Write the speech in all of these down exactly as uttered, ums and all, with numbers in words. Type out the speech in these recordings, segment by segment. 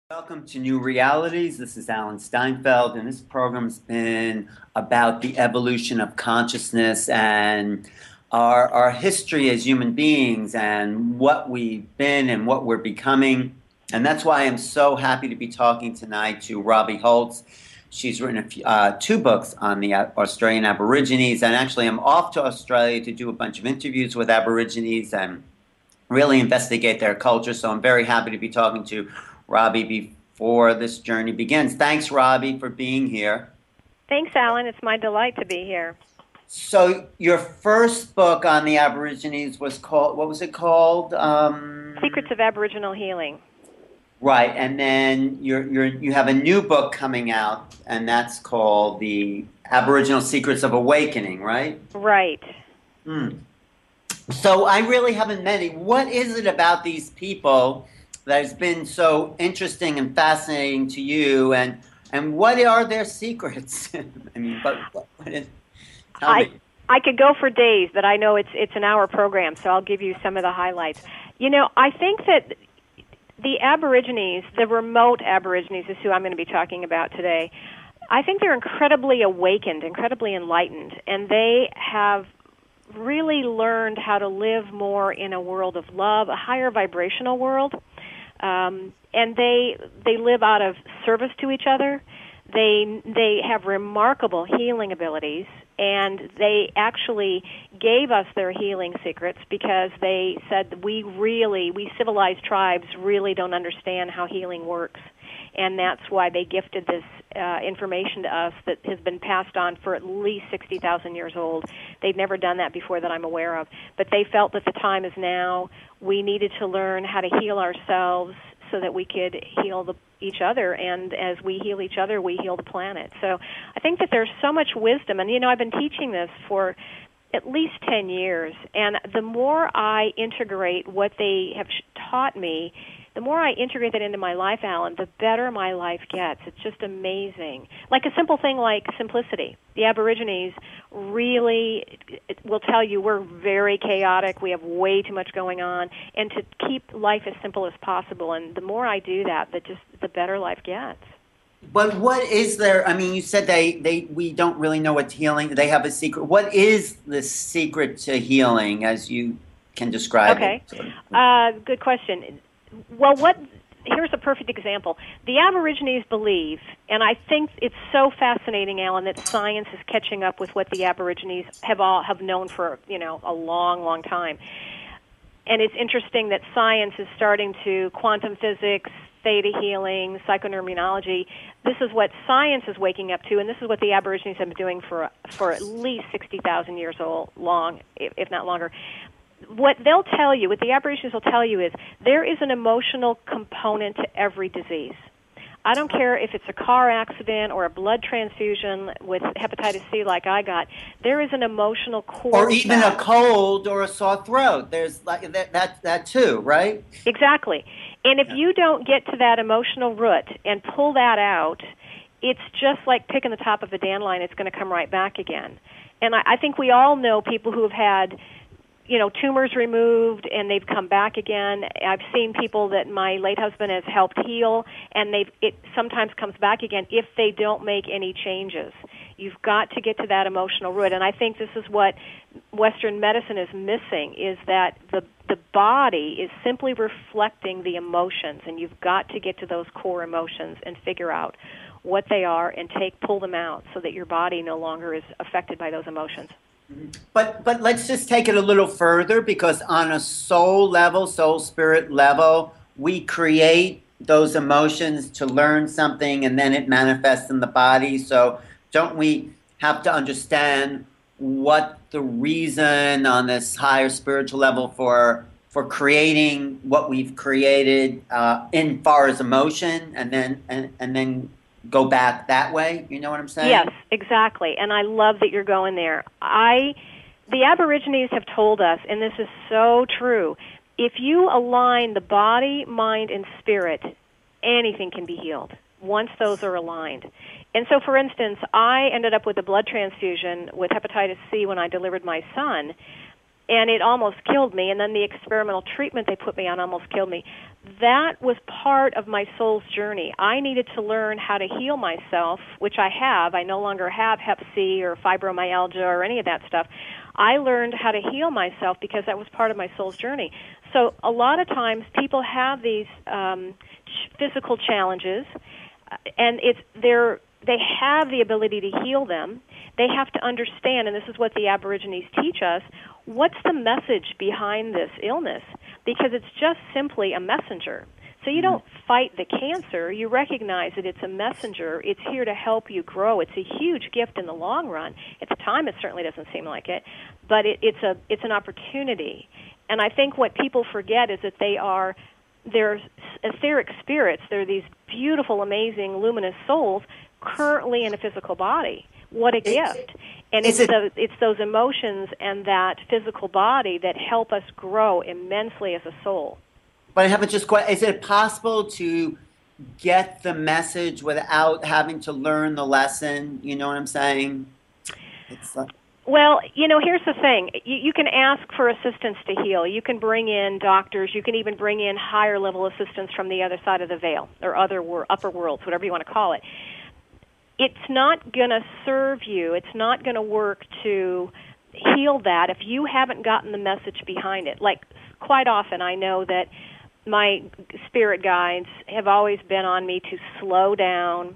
Welcome to New Realities. This is Alan Steinfeld, and this program's been about the evolution of consciousness and our, our history as human beings and what we've been and what we're becoming. And that's why I'm so happy to be talking tonight to Robbie Holtz. She's written a few, uh, two books on the Australian Aborigines, and actually I'm off to Australia to do a bunch of interviews with Aborigines and really investigate their culture. So I'm very happy to be talking to Robbie before this journey begins. Thanks, Robbie, for being here. Thanks, Alan. It's my delight to be here. So your first book on the Aborigines was called, what was it called? Um, Secrets of Aboriginal Healing. Right, and then you're, you're, you have a new book coming out, and that's called The Aboriginal Secrets of Awakening, right? Right. Hmm. So I really haven't met it. What is it about these people that has been so interesting and fascinating to you, and and what are their secrets? I mean, but what is, tell I, me. I could go for days, but I know it's it's an hour program, so I'll give you some of the highlights. You know, I think that the Aborigines, the remote Aborigines, is who I'm going to be talking about today. I think they're incredibly awakened, incredibly enlightened, and they have really learned how to live more in a world of love, a higher vibrational world. Um, and they they live out of service to each other. They they have remarkable healing abilities, and they actually gave us their healing secrets because they said that we really, we civilized tribes really don't understand how healing works. And that's why they gifted this uh, information to us that has been passed on for at least sixty thousand years old. They've never done that before that I'm aware of. But they felt that the time is now. We needed to learn how to heal ourselves so that we could heal the, each other. And as we heal each other, we heal the planet. So I think that there's so much wisdom. And, you know, I've been teaching this for at least ten years. And the more I integrate what they have taught me, the more I integrate that into my life, Alan, the better my life gets. It's just amazing. Like a simple thing like simplicity. The Aborigines really will tell you we're very chaotic. We have way too much going on. And to keep life as simple as possible. And the more I do that, the just the better life gets. But what is there? I mean, you said they, they we don't really know what's healing. They have a secret. What is the secret to healing, as you can describe okay. it? Okay. Uh, good question. Well, what? Here's a perfect example. The Aborigines believe, and I think it's so fascinating, Alan, that science is catching up with what the Aborigines have all have known for you know a long, long time. And it's interesting that science is starting to quantum physics, theta healing, psychoneuroimmunology. This is what science is waking up to, and this is what the Aborigines have been doing for for at least sixty thousand years old, long, if not longer. What they'll tell you, what the Aborigines will tell you is there is an emotional component to every disease. I don't care if it's a car accident or a blood transfusion with hepatitis C like I got. There is an emotional core. Or even a cold or a sore throat. There's like that that, that too, right? Exactly. And if Yeah. you don't get to that emotional root and pull that out, it's just like picking the top of a dandelion. It's going to come right back again. And I, I think we all know people who have had you know, tumors removed, and they've come back again. I've seen people that my late husband has helped heal, and they've it sometimes comes back again if they don't make any changes. You've got to get to that emotional root, and I think this is what Western medicine is missing, is that the the body is simply reflecting the emotions, and you've got to get to those core emotions and figure out what they are and take pull them out so that your body no longer is affected by those emotions. But but let's just take it a little further, because on a soul level, soul spirit level, we create those emotions to learn something, and then it manifests in the body. So don't we have to understand what the reason on this higher spiritual level for for creating what we've created uh, in far as emotion, and then and, and then go back that way? You know what I'm saying? Yes, exactly. And I love that you're going there. I, the Aborigines have told us, and this is so true, if you align the body, mind, and spirit, anything can be healed once those are aligned. And so, for instance, I ended up with a blood transfusion with hepatitis C when I delivered my son. and it almost killed me, and then the experimental treatment they put me on almost killed me. That was part of my soul's journey. I needed to learn how to heal myself, which I have. I no longer have hep C or fibromyalgia or any of that stuff. I learned how to heal myself because that was part of my soul's journey. So a lot of times people have these um, physical challenges, and it's they're they have the ability to heal them. They have to understand, and this is what the Aborigines teach us, what's the message behind this illness? Because it's just simply a messenger. So you don't fight the cancer. You recognize that it's a messenger. It's here to help you grow. It's a huge gift in the long run. At the time, it certainly doesn't seem like it, but it, it's a it's an opportunity. And I think what people forget is that they are they're etheric spirits. They're these beautiful, amazing, luminous souls currently in a physical body. What a gift. And it's, it, the, it's those emotions and that physical body that help us grow immensely as a soul. But I haven't just quite, is it possible to get the message without having to learn the lesson? You know what I'm saying? It's like, well, you know, here's the thing. You, you can ask for assistance to heal. You can bring in doctors. You can even bring in higher-level assistance from the other side of the veil or other wor- upper worlds, whatever you want to call it. It's not going to serve you. It's not going to work to heal that if you haven't gotten the message behind it. Like, quite often I know that my spirit guides have always been on me to slow down,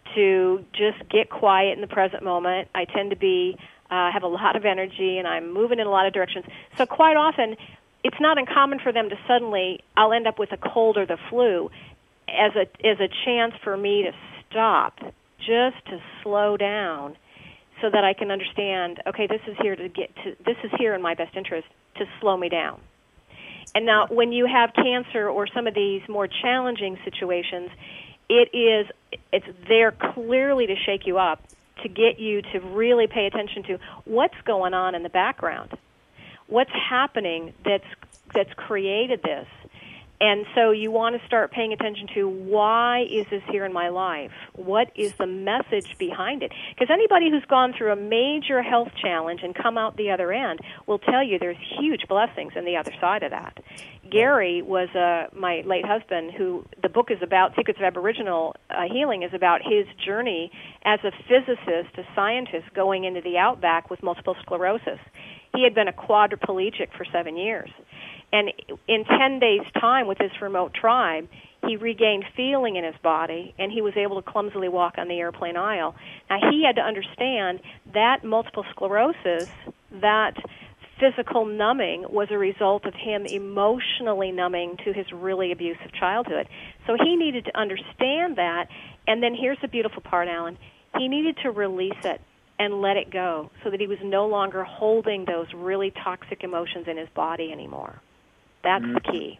to just get quiet in the present moment. I tend to be, uh, have a lot of energy, and I'm moving in a lot of directions. So quite often, it's not uncommon for them to suddenly, I'll end up with a cold or the flu as a as a chance for me to stop, just to slow down so that I can understand, okay, this is here to get to, this is here in my best interest to slow me down. And now when you have cancer or some of these more challenging situations, it is, it's there clearly to shake you up, to get you to really pay attention to what's going on in the background, what's happening that's that's created this. And so you want to start paying attention to, why is this here in my life? What is the message behind it? Because anybody who's gone through a major health challenge and come out the other end will tell you there's huge blessings on the other side of that. Gary was uh, my late husband, who the book is about, Secrets of Aboriginal uh, Healing, is about his journey as a physicist, a scientist, going into the outback with multiple sclerosis. He had been a quadriplegic for seven years. And in ten days' time with this remote tribe, he regained feeling in his body, and he was able to clumsily walk on the airplane aisle. Now, he had to understand that multiple sclerosis, that physical numbing, was a result of him emotionally numbing to his really abusive childhood. So he needed to understand that, and then here's the beautiful part, Alan. He needed to release it and let it go so that he was no longer holding those really toxic emotions in his body anymore. That's mm-hmm. the key.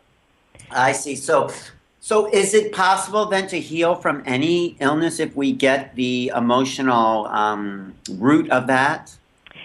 I see. So, so is it possible then to heal from any illness if we get the emotional um, root of that?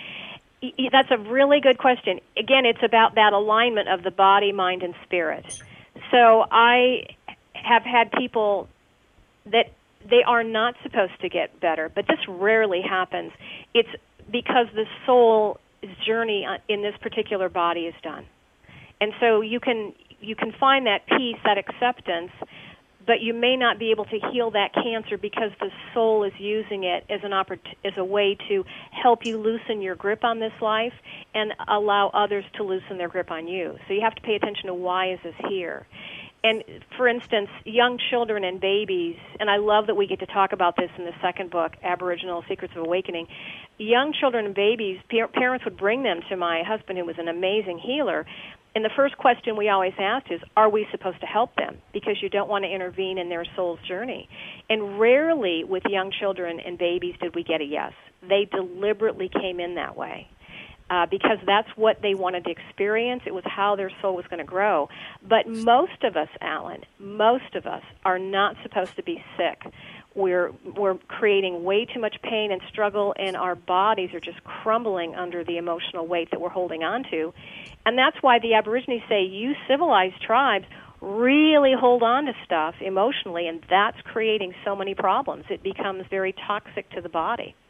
That's a really good question. Again, it's about that alignment of the body, mind, and spirit. So I have had people that they are not supposed to get better, but this rarely happens. It's because the soul's journey in this particular body is done. And so you can you can find that peace, that acceptance, but you may not be able to heal that cancer because the soul is using it as an oppor- as a way to help you loosen your grip on this life and allow others to loosen their grip on you. So you have to pay attention to, why is this here? And, for instance, young children and babies, and I love that we get to talk about this in the second book, Aboriginal Secrets of Awakening. Young children and babies, parents would bring them to my husband, who was an amazing healer, and the first question we always asked is, are we supposed to help them? Because you don't want to intervene in their soul's journey. And rarely with young children and babies did we get a yes. They deliberately came in that way. Uh, because that's what they wanted to experience. It was how their soul was going to grow. But most of us, Alan, most of us are not supposed to be sick. We're we're creating way too much pain and struggle, and our bodies are just crumbling under the emotional weight that we're holding on to. And that's why the Aborigines say, you civilized tribes really hold on to stuff emotionally, and that's creating so many problems. It becomes very toxic to the body.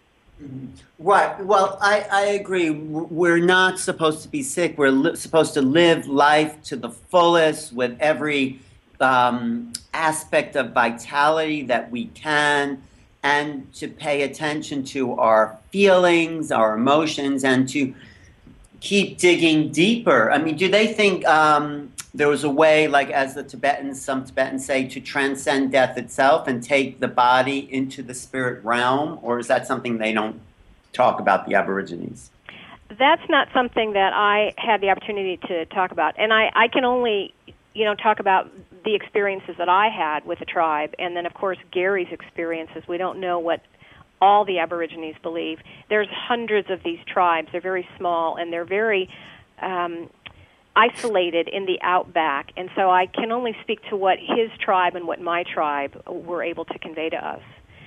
Right. Well, I, I agree. We're not supposed to be sick. We're li- supposed to live life to the fullest with every um, aspect of vitality that we can, and to pay attention to our feelings, our emotions, and to keep digging deeper. I mean, do they think um, there was a way, like as the Tibetans, some Tibetans say, to transcend death itself and take the body into the spirit realm? Or is that something they don't talk about, the Aborigines? That's not something that I had the opportunity to talk about. And I, I can only, you know, talk about the experiences that I had with the tribe. And then, of course, Gary's experiences. We don't know what all the Aborigines believe. There's hundreds of these tribes. They're very small, and they're very um, isolated in the outback. And so I can only speak to what his tribe and what my tribe were able to convey to us.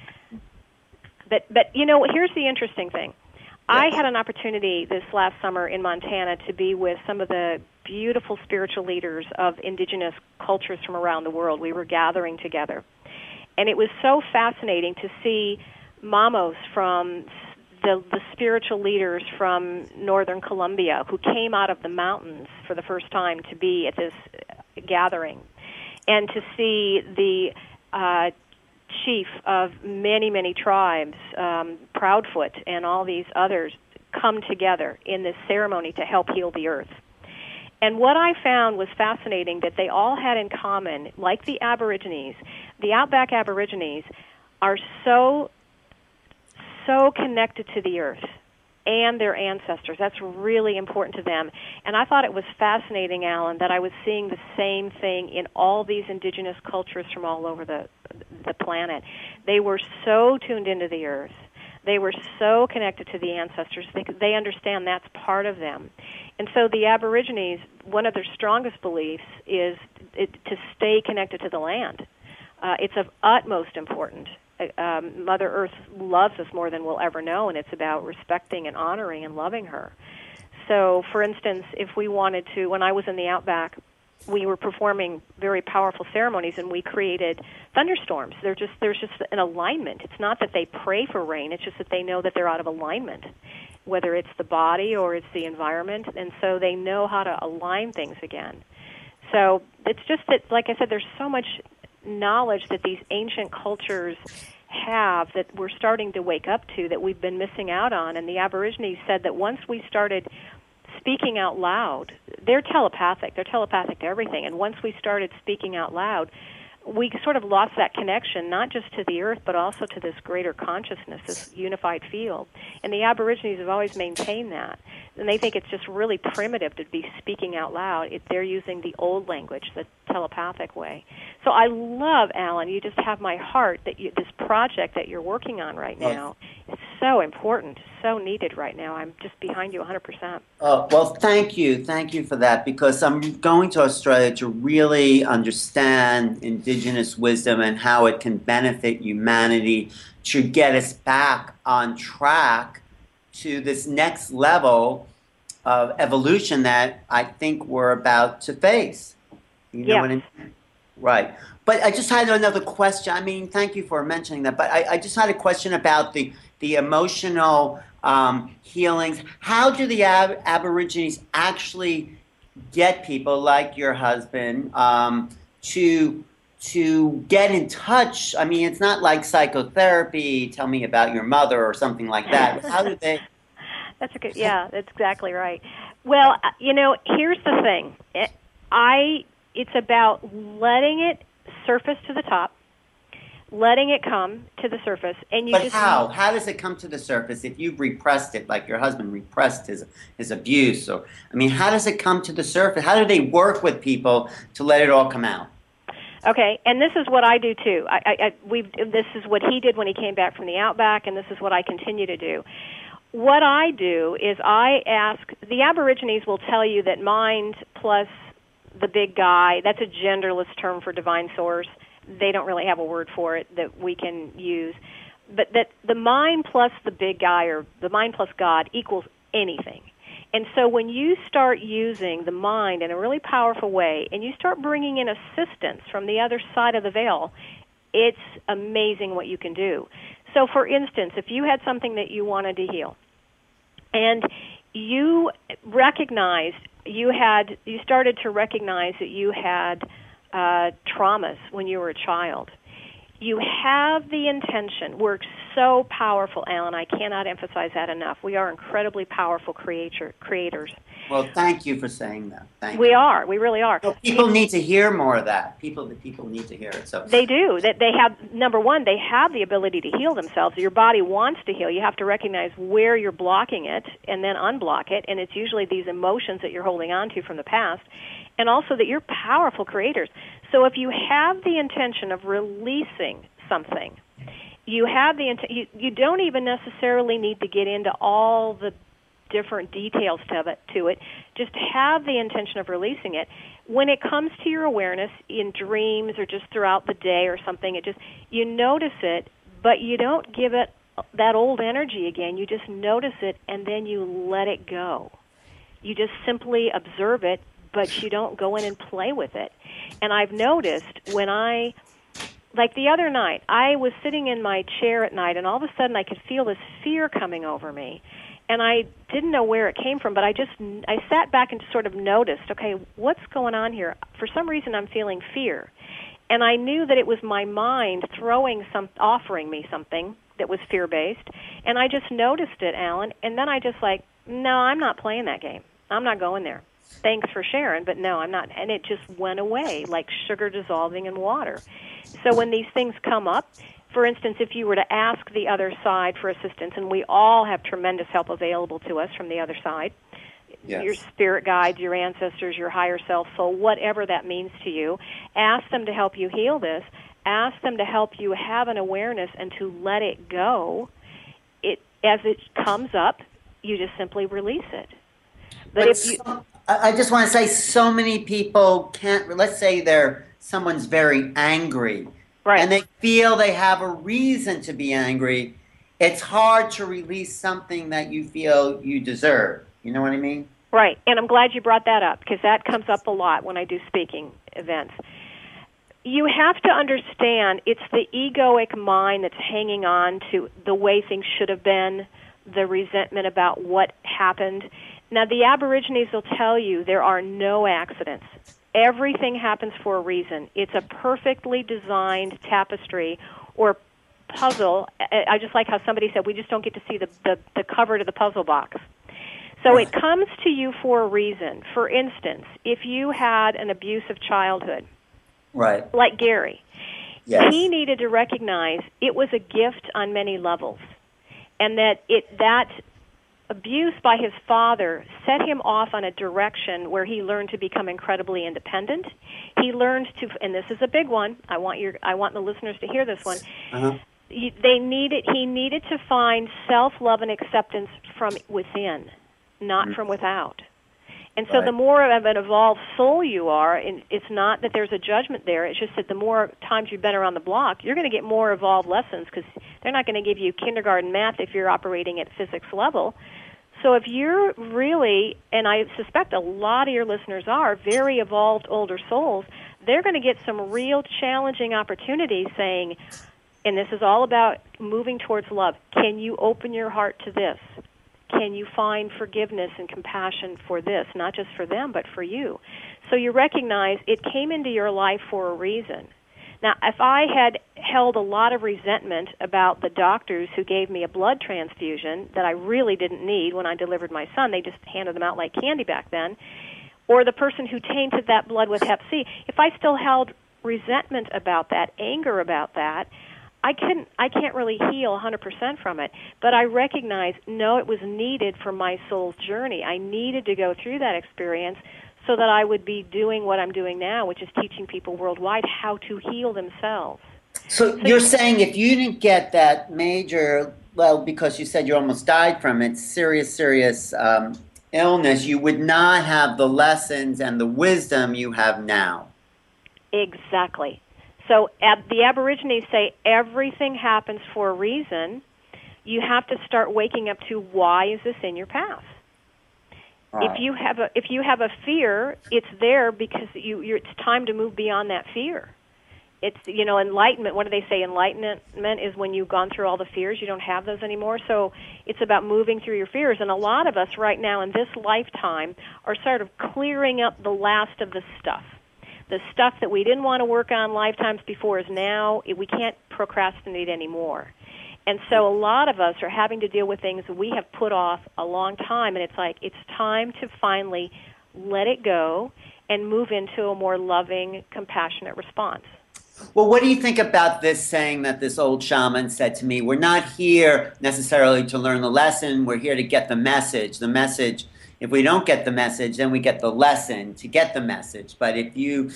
But, but you know, here's the interesting thing. I had an opportunity this last summer in Montana to be with some of the beautiful spiritual leaders of indigenous cultures from around the world. We were gathering together. And it was so fascinating to see Mamos from the, the spiritual leaders from northern Colombia who came out of the mountains for the first time to be at this gathering, and to see the uh, chief of many, many tribes, um, Proudfoot, and all these others come together in this ceremony to help heal the earth. And what I found was fascinating, that they all had in common, like the Aborigines, the Outback Aborigines are so so connected to the earth and their ancestors. That's really important to them. And I thought it was fascinating, Alan, that I was seeing the same thing in all these indigenous cultures from all over the the planet. They were so tuned into the earth. They were so connected to the ancestors. They, they understand that's part of them. And so the Aborigines, one of their strongest beliefs is it, to stay connected to the land. Uh, it's of utmost importance. Um, Mother Earth loves us more than we'll ever know, and it's about respecting and honoring and loving her. So, for instance, if we wanted to, when I was in the Outback, we were performing very powerful ceremonies, and we created thunderstorms. They're just there's just an alignment. It's not that they pray for rain; it's just that they know that they're out of alignment, whether it's the body or it's the environment, and so they know how to align things again. So it's just that, like I said, there's so much knowledge that these ancient cultures have that we're starting to wake up to, that we've been missing out on. And the Aborigines said that once we started speaking out loud, they're telepathic, they're telepathic to everything, and once we started speaking out loud, we sort of lost that connection, not just to the earth, but also to this greater consciousness, this unified field. And the Aborigines have always maintained that. And they think it's just really primitive to be speaking out loud. It, they're using the old language, the telepathic way. So I love, Alan, you just have my heart that you, this project that you're working on right now is so important, so needed right now. I'm just behind you one hundred percent. Oh, well, thank you. Thank you for that, because I'm going to Australia to really understand indigenous wisdom and how it can benefit humanity to get us back on track to this next level of evolution that I think we're about to face. You know yes. what I mean? Right. But I just had another question. I mean, thank you for mentioning that. But I, I just had a question about the, the emotional um, healings. How do the ab- Aborigines actually get people like your husband um, to to get in touch? I mean, it's not like psychotherapy, tell me about your mother or something like that. How do they? That's a good, yeah, that's exactly right. Well, you know, here's the thing. It, I, it's about letting it surface to the top, letting it come to the surface, and you but just... But how? How does it come to the surface if you've repressed it, like your husband repressed his his abuse? Or, I mean, how does it come to the surface? How do they work with people to let it all come out? Okay, and this is what I do too. I, I, I we this is what he did when he came back from the Outback, and this is what I continue to do. What I do is I ask, the Aborigines will tell you that mind plus the big guy, that's a genderless term for divine source. They don't really have a word for it that we can use. But that the mind plus the big guy, or the mind plus God, equals anything. And so when you start using the mind in a really powerful way, and you start bringing in assistance from the other side of the veil, it's amazing what you can do. So, for instance, if you had something that you wanted to heal, and you recognized you had, you started to recognize that you had uh, traumas when you were a child. You have the intention. We're so powerful, Alan. I cannot emphasize that enough. We are incredibly powerful creator, creators. Well, thank you for saying that. Thank we you. are. We really are. So people need to hear more of that. People, the people need to hear it. So they do. That they have. Number one, they have the ability to heal themselves. Your body wants to heal. You have to recognize where you're blocking it, and then unblock it. And it's usually these emotions that you're holding on to from the past, and also that you're powerful creators. So if you have the intention of releasing something, you have the int- you, you don't even necessarily need to get into all the different details to it, to it. Just have the intention of releasing it. When it comes to your awareness in dreams or just throughout the day or something, it just you notice it, but you don't give it that old energy again. You just notice it and then you let it go. You just simply observe it, but you don't go in and play with it. And I've noticed when I, like the other night, I was sitting in my chair at night, and all of a sudden I could feel this fear coming over me. And I didn't know where it came from, but I just, I sat back and sort of noticed, okay, what's going on here? For some reason I'm feeling fear. And I knew that it was my mind throwing some, offering me something that was fear-based. And I just noticed it, Alan, and then I just like, no, I'm not playing that game. I'm not going there. Thanks for sharing, but no, I'm not. And it just went away like sugar dissolving in water. So when these things come up, for instance, if you were to ask the other side for assistance, and we all have tremendous help available to us from the other side, yes. Your spirit guides, your ancestors, your higher self, so whatever that means to you, ask them to help you heal this. Ask them to help you have an awareness and to let it go. It as it comes up, you just simply release it. But, but if you, so, I just want to say, so many people can't. Let's say they're someone's very angry. Right. And they feel they have a reason to be angry. It's hard to release something that you feel you deserve. You know what I mean? Right. And I'm glad you brought that up, because that comes up a lot when I do speaking events. You have to understand it's the egoic mind that's hanging on to the way things should have been, the resentment about what happened. Now, the Aborigines will tell you there are no accidents. Everything happens for a reason. It's a perfectly designed tapestry or puzzle. I just like how somebody said, we just don't get to see the, the, the cover to the puzzle box. So it comes to you for a reason. For instance, if you had an abusive childhood, right, like Gary, yes. he needed to recognize it was a gift on many levels, and that it that abuse by his father set him off on a direction where he learned to become incredibly independent. He learned to, and this is a big one. I want your, I want the listeners to hear this one. Uh-huh. They needed, he needed to find self-love and acceptance from within, not mm-hmm. from without. And so right. the more of an evolved soul you are, and it's not that there's a judgment there, it's just that the more times you've been around the block, you're going to get more evolved lessons, because they're not going to give you kindergarten math if you're operating at physics level. So if you're really, and I suspect a lot of your listeners are, very evolved older souls, they're going to get some real challenging opportunities saying, and this is all about moving towards love, can you open your heart to this? Can you find forgiveness and compassion for this, not just for them, but for you? So you recognize it came into your life for a reason. Now, if I had held a lot of resentment about the doctors who gave me a blood transfusion that I really didn't need when I delivered my son, they just handed them out like candy back then, or the person who tainted that blood with hep C, if I still held resentment about that, anger about that, I couldn't, I can't really heal one hundred percent from it, but I recognize, no, it was needed for my soul's journey. I needed to go through that experience so that I would be doing what I'm doing now, which is teaching people worldwide how to heal themselves. So, so you're saying if you didn't get that major, well, because you said you almost died from it, serious, serious um, illness, you would not have the lessons and the wisdom you have now. Exactly. So ab- the Aborigines say everything happens for a reason. You have to start waking up to, why is this in your path? Right. If you have a if you have a fear, it's there because you you're, it's time to move beyond that fear. it's, you know, enlightenment. What do they say? Enlightenment is when you've gone through all the fears. You don't have those anymore. So it's about moving through your fears. And a lot of us right now in this lifetime are sort of clearing up the last of the stuff. The stuff that we didn't want to work on lifetimes before is now, we can't procrastinate anymore. And so a lot of us are having to deal with things that we have put off a long time, and it's like it's time to finally let it go and move into a more loving, compassionate response. Well, what do you think about this saying that this old shaman said to me? We're not here necessarily to learn the lesson. We're here to get the message. The message, if we don't get the message, then we get the lesson to get the message. But if you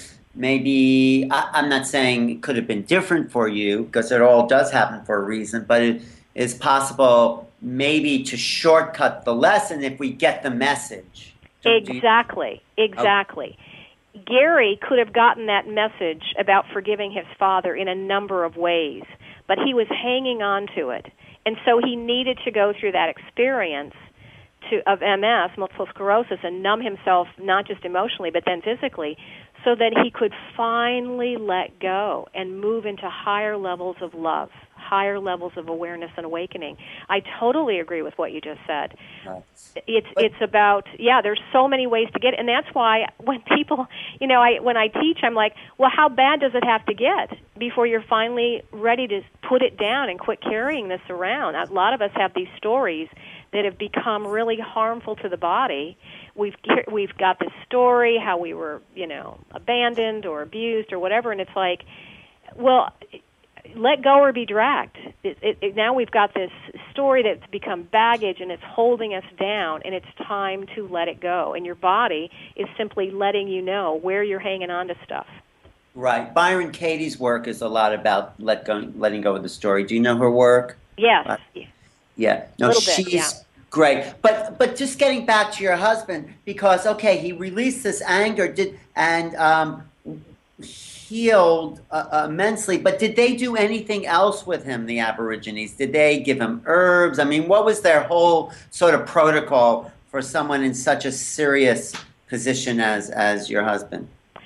maybe, I, I'm not saying it could have been different for you, because it all does happen for a reason, but it is possible maybe to shortcut the lesson if we get the message. So exactly, you, exactly. Okay. Gary could have gotten that message about forgiving his father in a number of ways, but he was hanging on to it. And so he needed to go through that experience to, of M S, multiple sclerosis, and numb himself not just emotionally but then physically, so that he could finally let go and move into higher levels of love, higher levels of awareness and awakening. I totally agree with what you just said. Nice. It's it's about, yeah, there's so many ways to get it, and that's why when people, you know, I when I teach, I'm like, well, how bad does it have to get before you're finally ready to put it down and quit carrying this around? A lot of us have these stories that have become really harmful to the body. We've we've got this story how we were, you know, abandoned or abused or whatever, and it's like, well, let go or be dragged. It, it, it, now we've got this story that's become baggage, and it's holding us down, and it's time to let it go. And your body is simply letting you know where you're hanging on to stuff. Right. Byron Katie's work is a lot about let go, letting go of the story. Do you know her work? Yes. Uh, yeah. No, bit, she's yeah. great. But but just getting back to your husband, because okay, he released this anger, did and um, healed uh, immensely. But did they do anything else with him, the Aborigines? Did they give him herbs? I mean, what was their whole sort of protocol for someone in such a serious position as as your husband?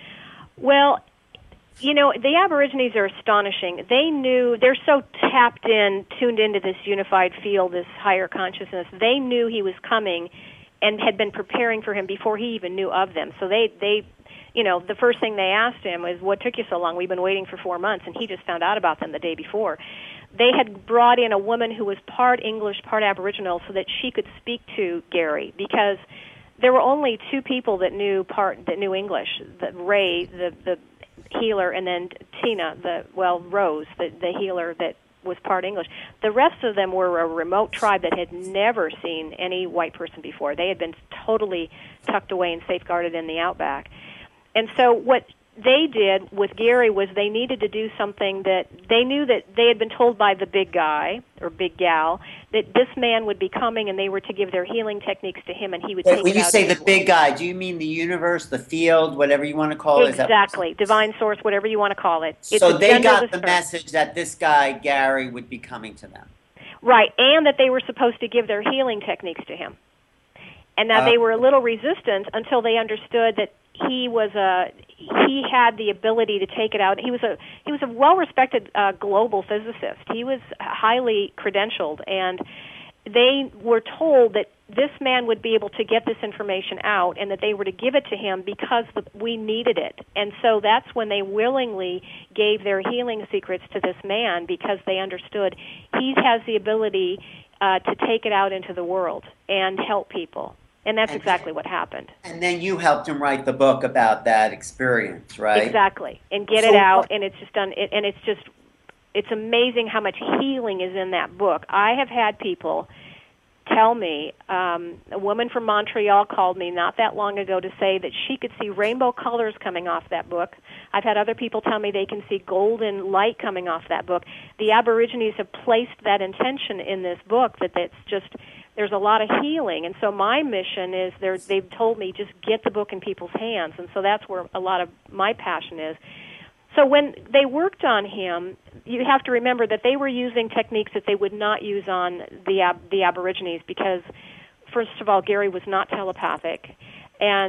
Well, you know, the Aborigines are astonishing. They knew, they're so tapped in, tuned into this unified field, this higher consciousness. They knew he was coming and had been preparing for him before he even knew of them. So they, they, you know, the first thing they asked him was, what took you so long? We've been waiting for four months, and he just found out about them the day before. They had brought in a woman who was part English, part Aboriginal, so that she could speak to Gary, because there were only two people that knew part that knew English, the Ray, the the healer, and then Tina, the well Rose, the, the healer that was part English. The rest of them were a remote tribe that had never seen any white person before. They had been totally tucked away and safeguarded in the outback. And so what they did with Gary was they needed to do something that they knew that they had been told by the big guy or big gal that this man would be coming, and they were to give their healing techniques to him, and he would Wait, take when it you out say into the big guy, do you mean the universe, the field, whatever you want to call it? Exactly, divine source, whatever you want to call it. It's so they got the term. message that this guy Gary would be coming to them, right? And that they were supposed to give their healing techniques to him. And now uh, they were a little resistant until they understood that he was a he had the ability to take it out. He was a he was a well-respected uh, global physicist. He was highly credentialed, and they were told that this man would be able to get this information out, and that they were to give it to him because the, we needed it. And so that's when they willingly gave their healing secrets to this man, because they understood he has the ability uh, to take it out into the world and help people. And that's and exactly then, what happened. And then you helped him write the book about that experience, right? Exactly, and get so, it out, and it's just done. It, and it's just, it's amazing how much healing is in that book. I have had people tell me, um, a woman from Montreal called me not that long ago to say that she could see rainbow colors coming off that book. I've had other people tell me they can see golden light coming off that book. The Aborigines have placed that intention in this book that that's just. There's a lot of healing, and so my mission is they've told me just get the book in people's hands, and so that's where a lot of my passion is. So when they worked on him, you have to remember that they were using techniques that they would not use on the ab- the Aborigines, because, first of all, Gary was not telepathic, and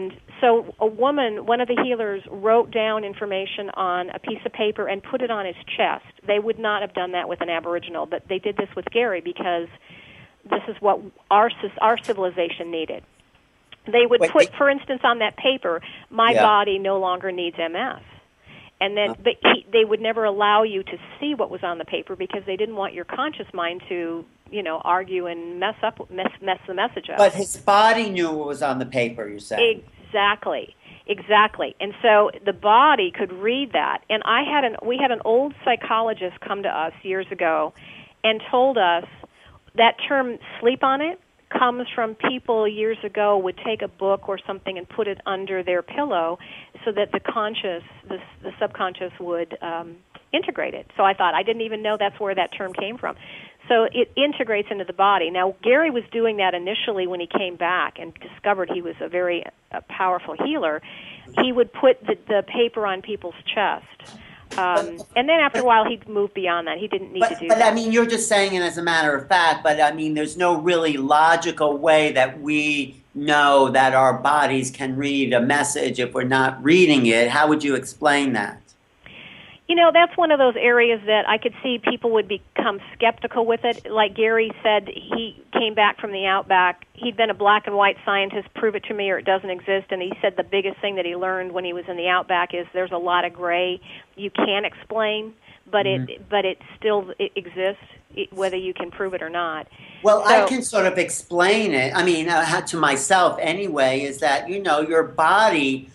so a woman, one of the healers, wrote down information on a piece of paper and put it on his chest. They would not have done that with an Aboriginal, but they did this with Gary because this is what our our civilization needed. They would Wait, put, wait. for instance, on that paper, my Yeah. body no longer needs M S. And then, but he, they would never allow you to see what was on the paper because they didn't want your conscious mind to, you know, argue and mess up, mess, mess the message up. But his body knew what was on the paper, you're saying. Exactly, exactly. And so the body could read that. And I had an, we had an old psychologist come to us years ago and told us that term "sleep on it" comes from people years ago would take a book or something and put it under their pillow so that the conscious, the, the subconscious would um, integrate it. So I thought, I didn't even know that's where that term came from. So it integrates into the body. Now, Gary was doing that initially when he came back and discovered he was a very uh, powerful healer. He would put the, the paper on people's chest. Um, and then after a while, he'd move beyond that. He didn't need But, to do but that. I mean, you're just saying it as a matter of fact, but I mean, there's no really logical way that we know that our bodies can read a message if we're not reading it. How would you explain that? You know, that's one of those areas that I could see people would become skeptical with it. Like Gary said, he came back from the outback. He'd been a black and white scientist, prove it to me or it doesn't exist. And he said the biggest thing that he learned when he was in the outback is there's a lot of gray you can't explain, but mm-hmm. it but it still it exists, it, whether you can prove it or not. Well, so, I can sort of explain it. I mean, uh, to myself anyway, is that, you know, your body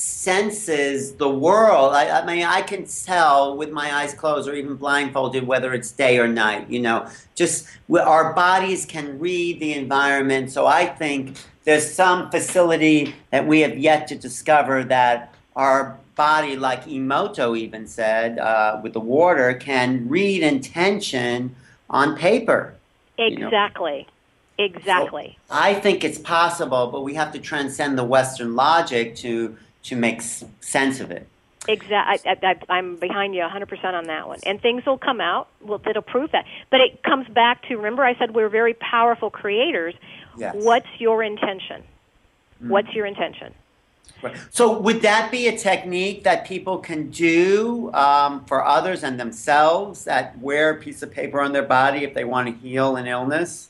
senses the world. I, I mean, I can tell with my eyes closed or even blindfolded whether it's day or night, you know. Just our bodies can read the environment. So I think there's some facility that we have yet to discover that our body, like Emoto even said, uh, with the water, can read intention on paper. Exactly. You know? Exactly. So I think it's possible, but we have to transcend the Western logic to to make sense of it. Exactly. I, I, I'm behind you one hundred percent on that one. And things will come out well, that'll prove that. But it comes back to, remember I said we're very powerful creators. Yes. What's your intention? Mm. What's your intention? Right. So would that be a technique that people can do um, for others and themselves, that wear a piece of paper on their body if they want to heal an illness?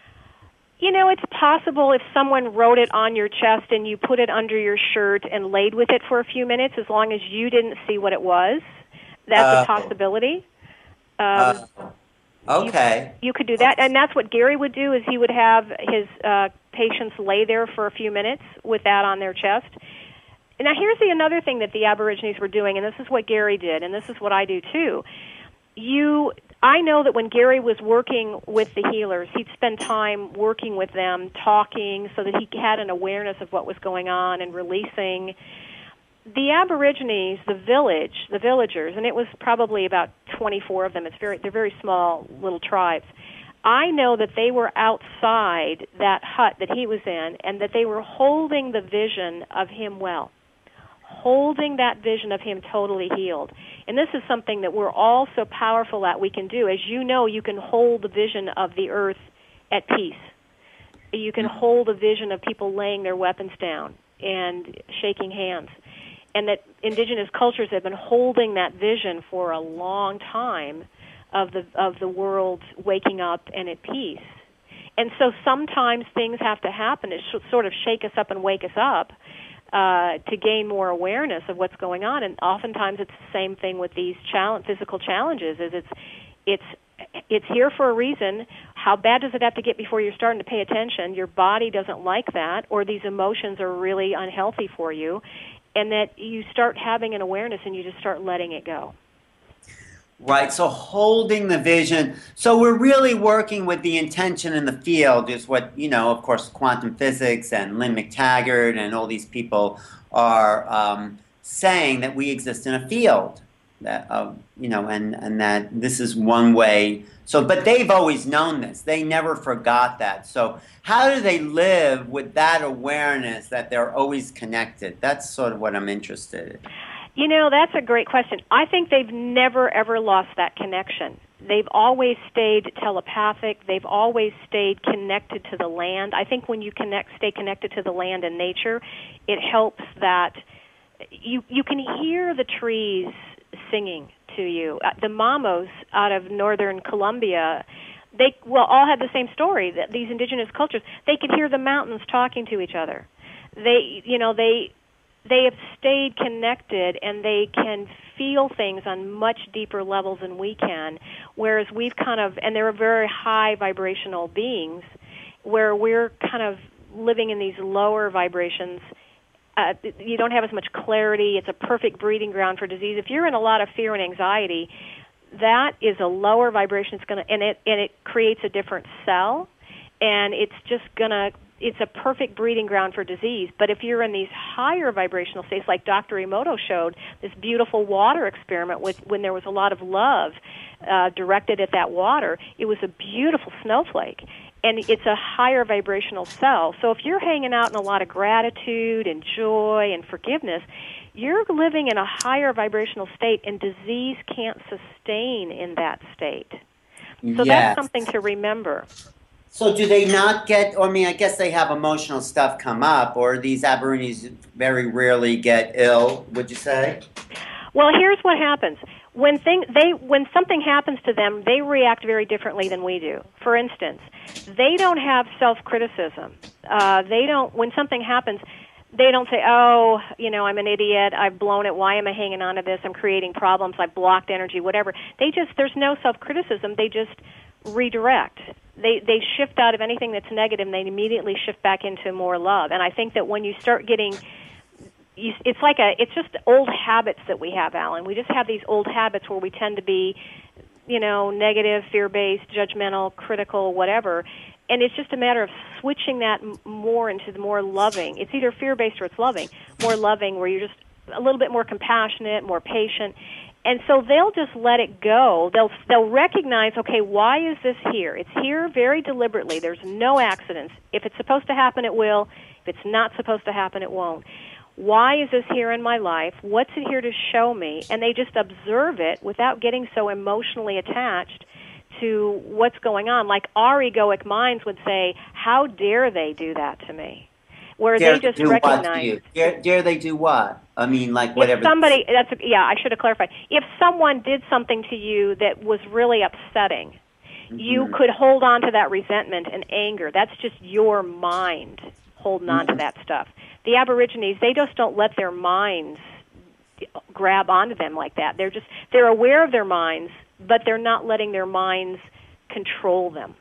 You know, it's possible if someone wrote it on your chest and you put it under your shirt and laid with it for a few minutes, as long as you didn't see what it was. That's uh, a possibility. Um, uh, okay. You, you could do that. And that's what Gary would do, is he would have his uh, patients lay there for a few minutes with that on their chest. And now here's the another thing that the Aborigines were doing, and this is what Gary did, and this is what I do too. You... I know that when Gary was working with the healers, he'd spend time working with them, talking, so that he had an awareness of what was going on and releasing. The Aborigines, the village, the villagers, and it was probably about twenty-four of them. It's very, they're very small little tribes. I know that they were outside that hut that he was in, and that they were holding the vision of him well, holding that vision of him totally healed. And this is something that we're all so powerful at we can do. As you know, you can hold the vision of the earth at peace. You can hold a vision of people laying their weapons down and shaking hands. And that indigenous cultures have been holding that vision for a long time of the of the world waking up and at peace. And so sometimes things have to happen to sort of shake us up and wake us up. Uh, to gain more awareness of what's going on, and oftentimes it's the same thing with these challenge, physical challenges. Is it's it's it's here for a reason. How bad does it have to get before you're starting to pay attention? Your body doesn't like that, or these emotions are really unhealthy for you, and that you start having an awareness and you just start letting it go. Right, so holding the vision. So we're really working with the intention in the field is what, you know, of course, quantum physics and Lynn McTaggart and all these people are um, saying, that we exist in a field, that, uh, you know, and, and that this is one way. So, but they've always known this. They never forgot that. So how do they live with that awareness that they're always connected? That's sort of what I'm interested in. You know, that's a great question. I think they've never, ever lost that connection. They've always stayed telepathic. They've always stayed connected to the land. I think when you connect, stay connected to the land and nature, it helps that you you can hear the trees singing to you. Uh, the Mamos out of northern Colombia, they well all had the same story. That these indigenous cultures, they could hear the mountains talking to each other. They, you know, they they have stayed connected, and they can feel things on much deeper levels than we can, whereas we've kind of, and they're very high vibrational beings, where we're kind of living in these lower vibrations. Uh, you don't have as much clarity. It's a perfect breeding ground for disease. If you're in a lot of fear and anxiety, that is a lower vibration. It's going to, and it and it creates a different cell, and it's just going to. It's a perfect breeding ground for disease. But if you're in these higher vibrational states, like Doctor Emoto showed, this beautiful water experiment with when there was a lot of love uh, directed at that water, it was a beautiful snowflake. And it's a higher vibrational cell. So if you're hanging out in a lot of gratitude and joy and forgiveness, you're living in a higher vibrational state, and disease can't sustain in that state. So Yes. that's something to remember. So do they not get, or I mean, I guess they have emotional stuff come up, or these Aborigines very rarely get ill, would you say? Well, here's what happens. When thing, they, when something happens to them, they react very differently than we do. For instance, they don't have self-criticism. Uh, they don't, when something happens, they don't say, oh, you know, I'm an idiot, I've blown it, why am I hanging on to this, I'm creating problems, I've blocked energy, whatever. They just, there's no self-criticism, they just redirect. They they shift out of anything that's negative, and they immediately shift back into more love. And I think that when you start getting, you, it's like a, it's just old habits that we have, Alan. We just have these old habits where we tend to be, you know, negative, fear-based, judgmental, critical, whatever. And it's just a matter of switching that m- more into the more loving. It's either fear-based or it's loving. More loving, where you're just a little bit more compassionate, more patient. And so they'll just let it go. They'll they'll recognize, okay, why is this here? It's here very deliberately. There's no accidents. If it's supposed to happen, it will. If it's not supposed to happen, it won't. Why is this here in my life? What's it here to show me? And they just observe it without getting so emotionally attached to what's going on. Like our egoic minds would say, how dare they do that to me? Where Dare they just do what to recognize. you? Dare, dare they do what? I mean, like whatever. If somebody, that's a, yeah, I should have clarified. If someone did something to you that was really upsetting, mm-hmm. you could hold on to that resentment and anger. That's just your mind holding on mm-hmm. to that stuff. The Aborigines, they just don't let their minds grab onto them like that. They're just, they're aware of their minds, but they're not letting their minds control them.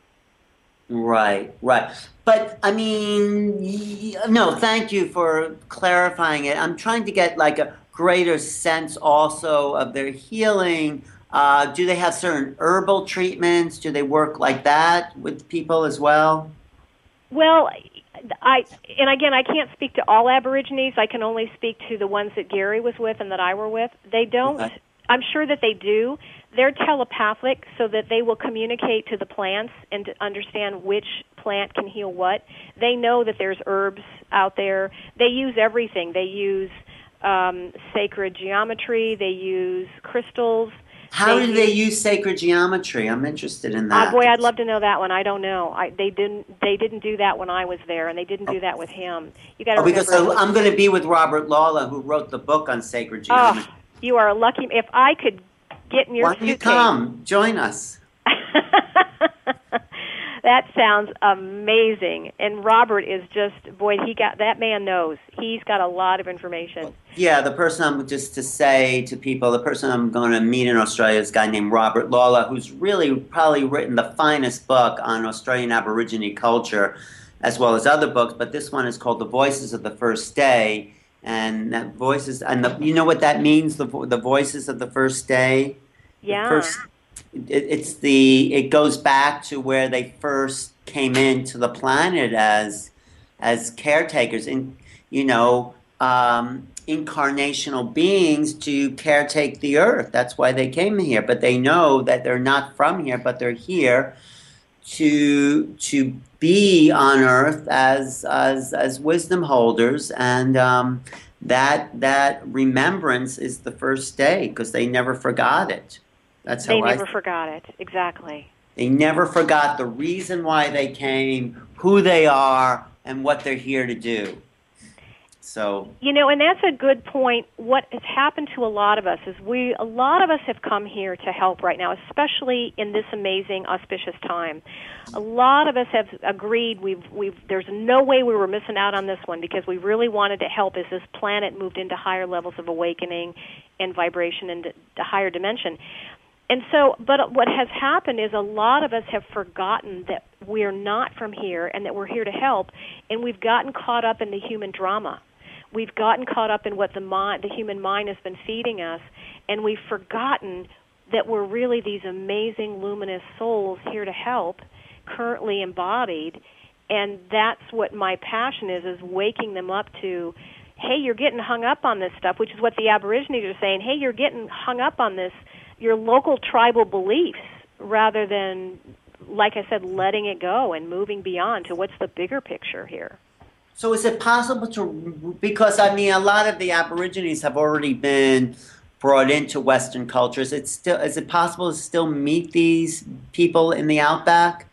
Right, right. But, I mean, y- no, thank you for clarifying it. I'm trying to get, like, a greater sense also of their healing. Uh, do they have certain herbal treatments? Do they work like that with people as well? Well, I and again, I can't speak to all Aborigines. I can only speak to the ones that Gary was with and that I were with. They don't, okay. I'm sure that they do. They're telepathic, so that they will communicate to the plants and to understand which plant can heal what. They know that there's herbs out there. They use everything. They use um, sacred geometry. They use crystals. How they do use, they use sacred geometry? I'm interested in that. Uh, boy, I'd love to know that one. I don't know. I, they didn't. They didn't do that when I was there, and they didn't do that with him. You got to oh, because remember. so I'm going to be with Robert Lawler, who wrote the book on sacred geometry. Oh, you are lucky. If I could get in your Why don't you suitcase. come? Join us. That sounds amazing. And Robert is just, boy, he got, that man knows. He's got a lot of information. Yeah, the person I'm, just to say to people, the person I'm going to meet in Australia is a guy named Robert Lawler, who's really probably written the finest book on Australian Aborigine culture, as well as other books, but this one is called The Voices of the First Day. And that voices, and the, you know what that means, the, the voices of the first day? Yeah. The first, it, it's the, it goes back to where they first came into the planet as, as caretakers, in, you know, um, incarnational beings to caretake the earth. That's why they came here. But they know that they're not from here, but they're here to to be on earth as as as wisdom holders, and um, that that remembrance is the first day because they never forgot it. That's They how I. never forgot it. Exactly. They never forgot the reason why they came, who they are, and what they're here to do. So, you know, and that's a good point. What has happened to a lot of us is we, a lot of us have come here to help right now, especially in this amazing, auspicious time. A lot of us have agreed we've, we've, there's no way we were missing out on this one because we really wanted to help as this planet moved into higher levels of awakening and vibration and the higher dimension. And so, but what has happened is a lot of us have forgotten that we're not from here and that we're here to help, and we've gotten caught up in the human drama. We've gotten caught up in what the mind, the human mind has been feeding us, and we've forgotten that we're really these amazing, luminous souls here to help, currently embodied, and that's what my passion is, is waking them up to, hey, you're getting hung up on this stuff, which is what the Aborigines are saying. Hey, you're getting hung up on this, your local tribal beliefs, rather than, like I said, letting it go and moving beyond to what's the bigger picture here. So is it possible to, because I mean, a lot of the Aborigines have already been brought into Western cultures. It's still, is it possible to still meet these people in the outback?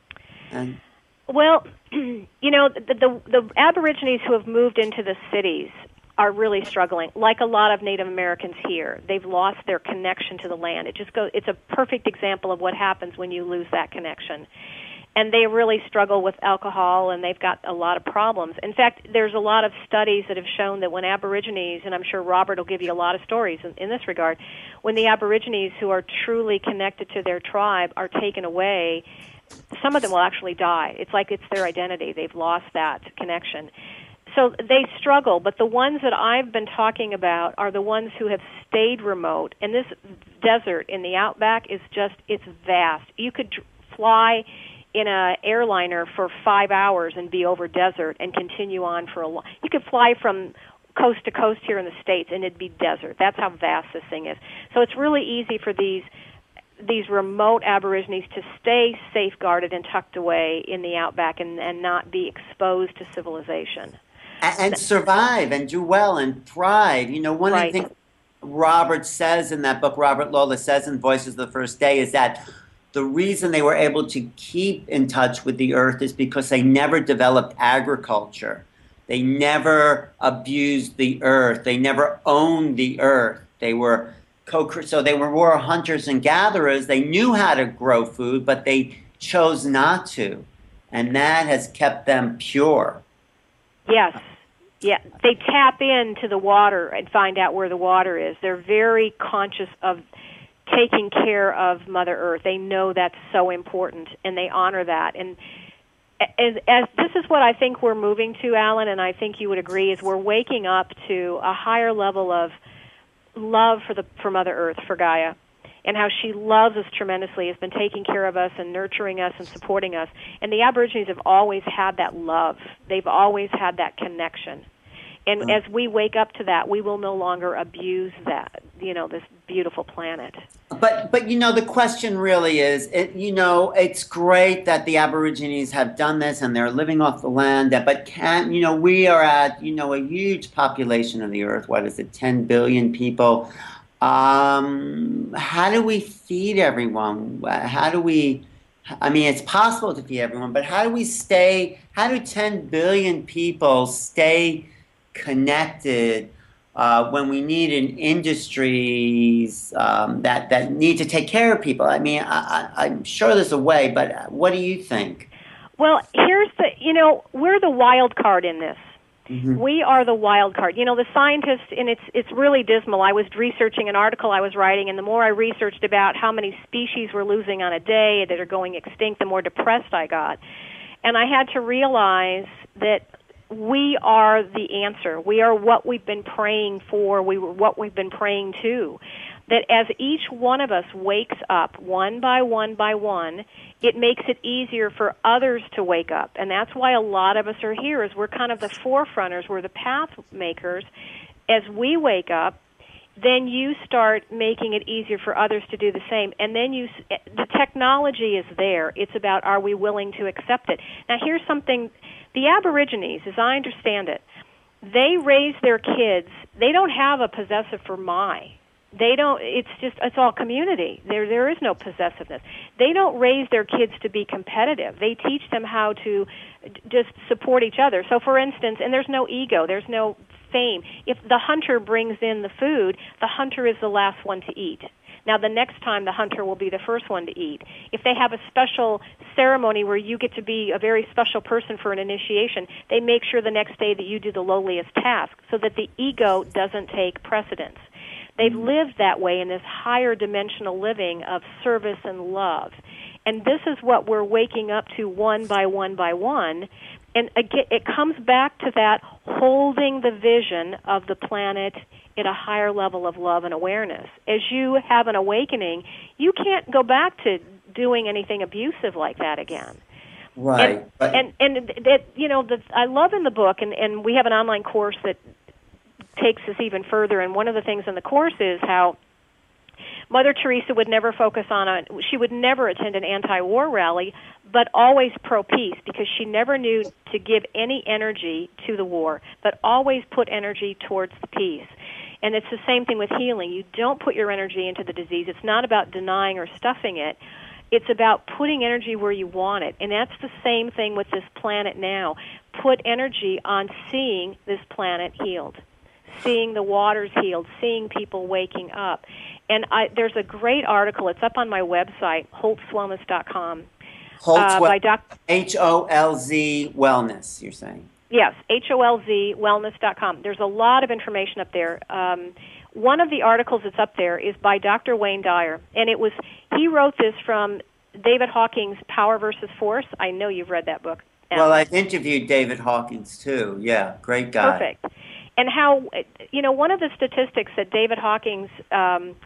And well, you know, the, the, the Aborigines who have moved into the cities are really struggling, like a lot of Native Americans here. They've lost their connection to the land. It just goes, it's a perfect example of what happens when you lose that connection. And they really struggle with alcohol, and they've got a lot of problems. In fact, there's a lot of studies that have shown that when Aborigines, and I'm sure Robert will give you a lot of stories in, in this regard, when the Aborigines who are truly connected to their tribe are taken away, some of them will actually die. It's like it's their identity. They've lost that connection. So they struggle, but the ones that I've been talking about are the ones who have stayed remote. And this desert in the outback is just, it's vast. You could fly in a airliner for five hours and be over desert and continue on for a long. You could fly from coast to coast here in the States and it'd be desert. That's how vast this thing is. So it's really easy for these these remote Aborigines to stay safeguarded and tucked away in the outback and, and not be exposed to civilization. And, and survive and do well and thrive. You know, one right. of the things Robert says in that book, Robert Lawler says in Voices of the First Day, is that the reason they were able to keep in touch with the earth is because they never developed agriculture. They never abused the earth. They never owned the earth. They were co so they were more hunters and gatherers. They knew how to grow food, but they chose not to. And that has kept them pure. Yes. Yeah. They tap into the water and find out where the water is. They're very conscious of taking care of Mother Earth. They know that's so important, and they honor that. And as, as this is what I think we're moving to, Alan, and I think you would agree, is we're waking up to a higher level of love for the for Mother Earth, for Gaia, and how she loves us tremendously, has been taking care of us and nurturing us and supporting us. And the Aborigines have always had that love. They've always had that connection. And mm. as we wake up to that, we will no longer abuse that, you know, this beautiful planet. But, but you know, the question really is, it, you know, it's great that the Aborigines have done this and they're living off the land, but can, you know, we are at, you know, a huge population of the earth. What is it, ten billion people? Um, how do we feed everyone? How do we, I mean, it's possible to feed everyone, but how do we stay, how do ten billion people stay connected uh, when we need an industries um, that, that need to take care of people? I mean, I, I, I'm sure there's a way, but what do you think? Well, here's the, you know, we're the wild card in this. Mm-hmm. We are the wild card. You know, the scientists, and it's it's really dismal. I was researching an article I was writing, and the more I researched about how many species we're losing on a day that are going extinct, the more depressed I got. And I had to realize that we are the answer. We are what we've been praying for. We were what we've been praying to. That as each one of us wakes up one by one by one, it makes it easier for others to wake up. And that's why a lot of us are here, is we're kind of the forefronters, we're the path makers. As we wake up, then you start making it easier for others to do the same. And then you, the technology is there. It's about, are we willing to accept it? Now here's something, the Aborigines, as I understand it, they raise their kids, they don't have a possessive for my. They don't, it's just, it's all community. There, there is no possessiveness. They don't raise their kids to be competitive. They teach them how to just support each other. So for instance, and there's no ego, there's no fame. If the hunter brings in the food, the hunter is the last one to eat. Now, the next time, the hunter will be the first one to eat. If they have a special ceremony where you get to be a very special person for an initiation, they make sure the next day that you do the lowliest task so that the ego doesn't take precedence. They've lived that way in this higher dimensional living of service and love. And this is what we're waking up to one by one by one. And again, it comes back to that holding the vision of the planet at a higher level of love and awareness. As you have an awakening, you can't go back to doing anything abusive like that again. Right. And but- and, and that, you know, the, I love in the book, and, and we have an online course that takes us even further, and one of the things in the course is how Mother Teresa would never focus on a, she would never attend an anti-war rally, but always pro-peace, because she never knew to give any energy to the war, but always put energy towards the peace. And it's the same thing with healing. You don't put your energy into the disease. It's not about denying or stuffing it. It's about putting energy where you want it. And that's the same thing with this planet now. Put energy on seeing this planet healed, seeing the waters healed, seeing people waking up. And I, there's a great article. It's up on my website, holtz wellness dot com. Holtz, uh, by doc- H O L Z Wellness, you're saying? Yes, H O L Z wellness dot com. There's a lot of information up there. Um, one of the articles that's up there is by Doctor Wayne Dyer, and it was he wrote this from David Hawking's Power versus Force. I know you've read that book. Well, I've interviewed David Hawkins, too. Yeah, great guy. Perfect. And how, you know, one of the statistics that David Hawkins um,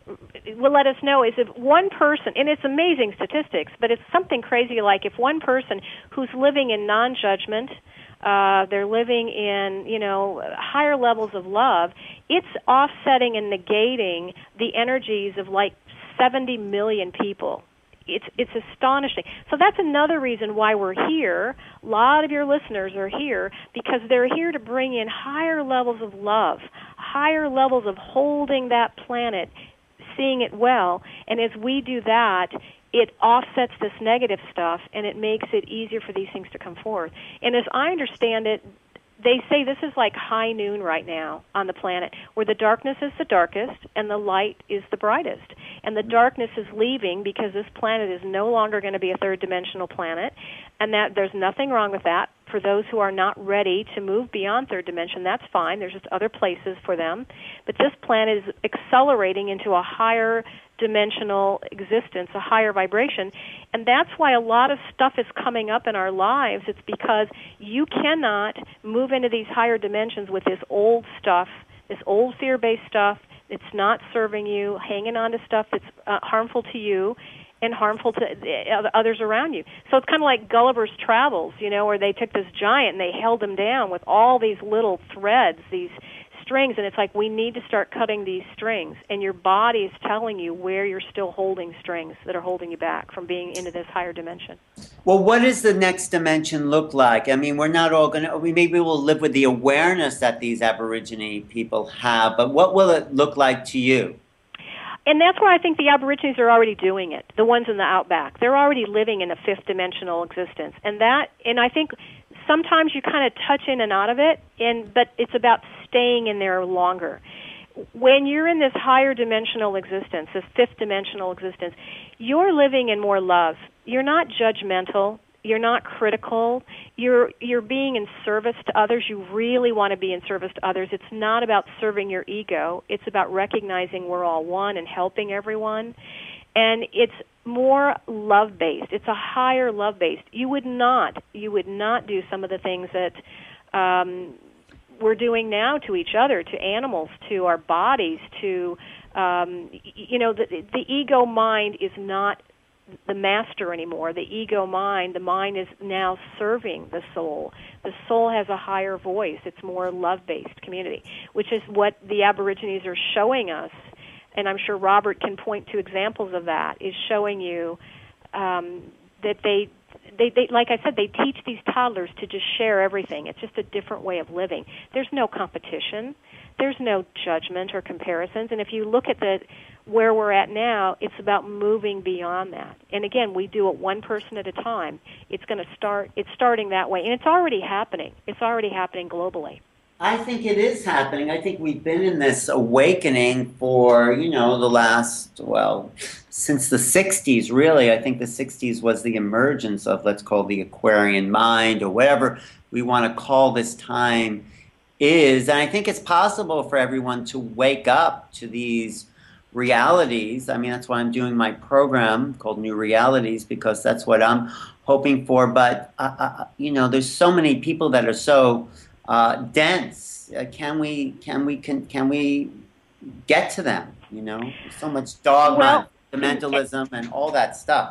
will let us know is if one person, and it's amazing statistics, but it's something crazy like if one person who's living in non-judgment, uh, they're living in, you know, higher levels of love, it's offsetting and negating the energies of like seventy million people. It's it's astonishing. So that's another reason why we're here. A lot of your listeners are here because they're here to bring in higher levels of love, higher levels of holding that planet, seeing it well. And as we do that, it offsets this negative stuff, and it makes it easier for these things to come forth. And as I understand it, they say this is like high noon right now on the planet, where the darkness is the darkest and the light is the brightest. And the darkness is leaving because this planet is no longer going to be a third-dimensional planet, and that there's nothing wrong with that. For those who are not ready to move beyond third dimension, that's fine. There's just other places for them. But this planet is accelerating into a higher dimensional existence, a higher vibration, and that's why a lot of stuff is coming up in our lives. It's because you cannot move into these higher dimensions with this old stuff, this old fear-based stuff. It's not serving you, hanging on to stuff that's uh, harmful to you and harmful to the others around you. So it's kind of like Gulliver's Travels, you know, where they took this giant and they held him down with all these little threads, these strings, and it's like we need to start cutting these strings, and your body is telling you where you're still holding strings that are holding you back from being into this higher dimension. Well, what does the next dimension look like? I mean, we're not all going to, we maybe we'll live with the awareness that these Aborigine people have, but what will it look like to you? And that's why I think the Aborigines are already doing it, the ones in the outback. They're already living in a fifth dimensional existence. And that, and I think sometimes you kind of touch in and out of it, and but it's about staying in there longer. When you're in this higher dimensional existence, this fifth dimensional existence, you're living in more love. You're not judgmental. You're not critical. You're you're being in service to others. You really want to be in service to others. It's not about serving your ego. It's about recognizing we're all one and helping everyone. And it's more love-based. It's a higher love-based. You would not, you would not do some of the things that um, we're doing now to each other, to animals, to our bodies, to, um, you know, the, the ego mind is not the master anymore. The ego mind, the mind is now serving the soul. The soul has a higher voice. It's more love-based community, which is what the Aborigines are showing us. And I'm sure Robert can point to examples of that, is showing you um, that they, they, they, like I said, they teach these toddlers to just share everything. It's just a different way of living. There's no competition. there's no judgment or comparisons. And if you look at the where we're at now, it's about moving beyond that. And again, we do it one person at a time. It's going to start, it's starting that way. And it's already happening. It's already happening globally. I think it is happening. I think we've been in this awakening for, you know, the last, well, since the sixties, really. I think the sixties was the emergence of, let's call the Aquarian mind, or whatever we want to call this time is. And I think it's possible for everyone to wake up to these realities. I mean, that's why I'm doing my program called New Realities, because that's what I'm hoping for. But, uh, uh, you know, there's so many people that are so uh, dense. Uh, can we, can we, can, can we get to them? You know, there's so much dogma, well, fundamentalism, and all that stuff.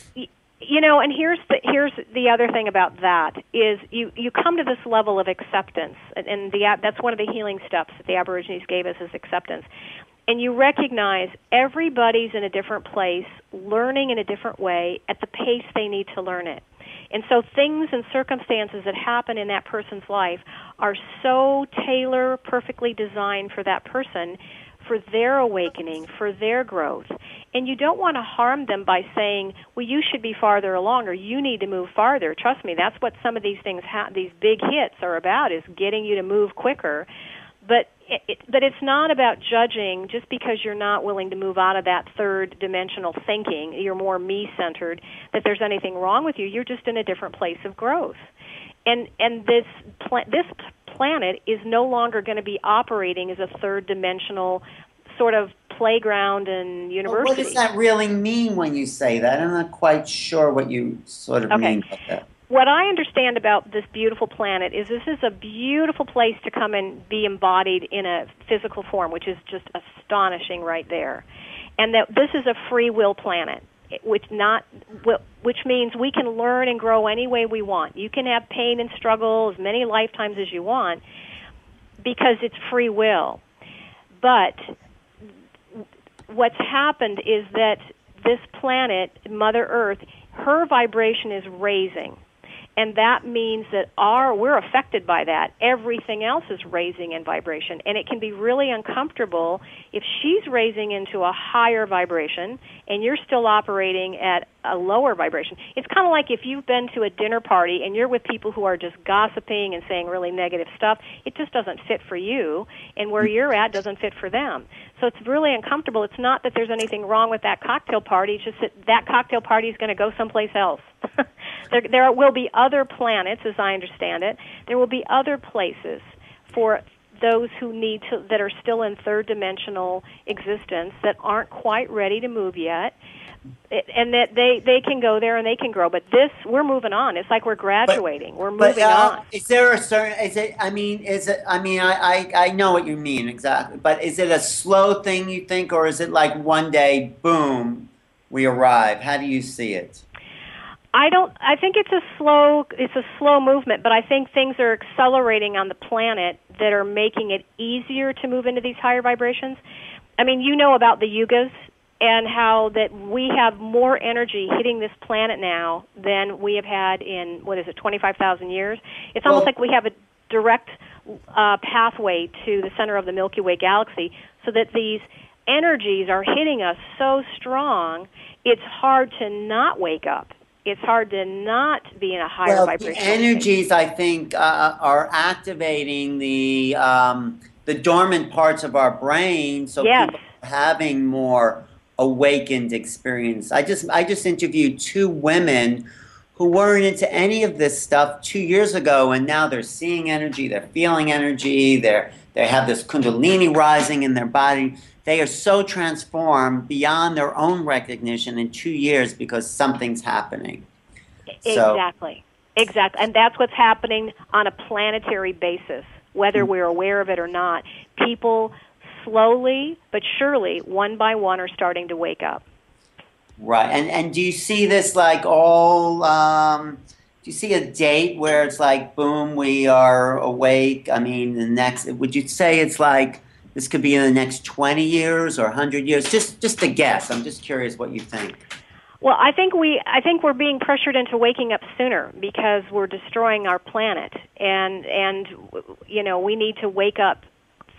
You know, and here's the here's the other thing about that is you, you come to this level of acceptance, and, and the that's one of the healing steps that the Aborigines gave us is acceptance. And you recognize everybody's in a different place, learning in a different way at the pace they need to learn it. And so things and circumstances that happen in that person's life are so tailor perfectly designed for that person, for their awakening, for their growth. And you don't want to harm them by saying, well, you should be farther along, or you need to move farther. Trust me, that's what some of these things, ha- these big hits are about, is getting you to move quicker. But it, it, but it's not about judging just because you're not willing to move out of that third dimensional thinking, you're more me-centered, that there's anything wrong with you. You're just in a different place of growth. And and this pla- this planet is no longer going to be operating as a third dimensional sort of playground and university. Well, what does that really mean when you say that? I'm not quite sure what you sort of okay. mean by that. What I understand about this beautiful planet is this is a beautiful place to come and be embodied in a physical form, which is just astonishing right there. And that this is a free will planet, which not which means we can learn and grow any way we want. You can have pain and struggle as many lifetimes as you want because it's free will. But what's happened is that this planet, Mother Earth, her vibration is raising. And that means that our we're affected by that. Everything else is raising in vibration. And it can be really uncomfortable if she's raising into a higher vibration and you're still operating at a lower vibration. It's kind of like if you've been to a dinner party and you're with people who are just gossiping and saying really negative stuff. It just doesn't fit for you, and where you're at doesn't fit for them. So it's really uncomfortable. It's not that there's anything wrong with that cocktail party. It's just that that cocktail party is going to go someplace else. there, there will be other planets, as I understand it. There will be other places for those who need to, that are still in third dimensional existence that aren't quite ready to move yet. It, and that they, they can go there and they can grow. But this, we're moving on. It's like we're graduating. But, we're moving but, uh, on. Is there a certain, is it, I mean, is it, I mean, I, I, I know what you mean exactly, but is it a slow thing, you think, or is it like one day, boom, we arrive? How do you see it? I don't, I think it's a slow, it's a slow movement, but I think things are accelerating on the planet that are making it easier to move into these higher vibrations. I mean, you know about the yugas, and how that we have more energy hitting this planet now than we have had in, what is it, twenty-five thousand years? It's almost well, like we have a direct uh, pathway to the center of the Milky Way galaxy, so that these energies are hitting us so strong, it's hard to not wake up. It's hard to not be in a higher well, vibration. The energies, state. I think, uh, are activating the um, the dormant parts of our brain, so yes. people are having more awakened experience. I just I just interviewed two women who weren't into any of this stuff two years ago, and now they're seeing energy, they're feeling energy, they're they have this kundalini rising in their body. They are so transformed beyond their own recognition in two years because something's happening. Exactly. So, exactly. And that's what's happening on a planetary basis, whether we're aware of it or not. People slowly but surely, one by one, are starting to wake up. Right. And and do you see this like all, um, do you see a date where it's like, boom, we are awake? I mean, the next, would you say it's like, this could be in the next twenty years or one hundred years? Just just a guess. I'm just curious what you think. Well, I think we I think we're being pressured into waking up sooner because we're destroying our planet. And, and you know, we need to wake up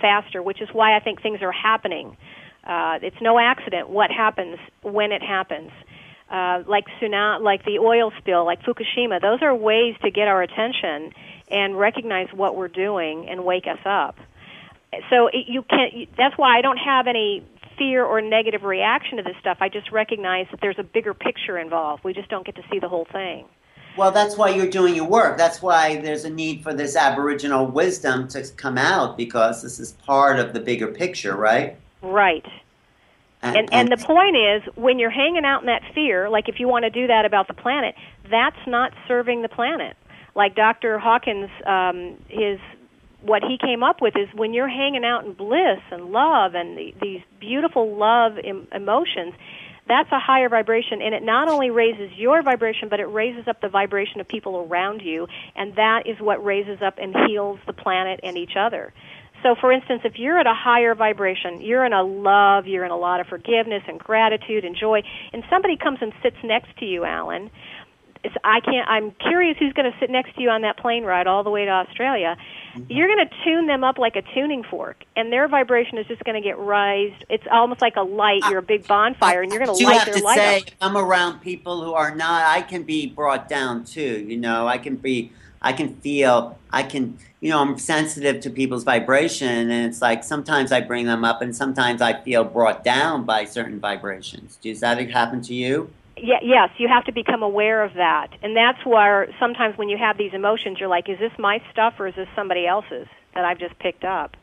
faster, which is why I think things are happening. Uh, it's no accident what happens when it happens. Uh, like tsunami, like the oil spill, like Fukushima, those are ways to get our attention and recognize what we're doing and wake us up. So it, you can't. That's why I don't have any fear or negative reaction to this stuff. I just recognize that there's a bigger picture involved. We just don't get to see the whole thing. Well, that's why you're doing your work. That's why there's a need for this Aboriginal wisdom to come out, because this is part of the bigger picture, right? Right. And, and, and the point is, when you're hanging out in that fear, like if you want to do that about the planet, that's not serving the planet. Like Doctor Hawkins, um, his what he came up with is when you're hanging out in bliss and love and the, these beautiful love em- emotions, that's a higher vibration, and it not only raises your vibration, but it raises up the vibration of people around you, and that is what raises up and heals the planet and each other. So, for instance, if you're at a higher vibration, you're in a love, you're in a lot of forgiveness and gratitude and joy, and somebody comes and sits next to you, Alan, it's, I can't, I'm curious who's going to sit next to you on that plane ride all the way to Australia. Mm-hmm. You're going to tune them up like a tuning fork, and their vibration is just going to get raised. It's almost like a light. You're a big bonfire, and you're going to light their light up. I have to say, I'm around people who are not, I can be brought down too, you know, I can be, I can feel, I can, you know, I'm sensitive to people's vibration, and it's like sometimes I bring them up, and sometimes I feel brought down by certain vibrations. Does that happen to you? Yeah, yes, you have to become aware of that. And that's where sometimes when you have these emotions, you're like, is this my stuff or is this somebody else's that I've just picked up?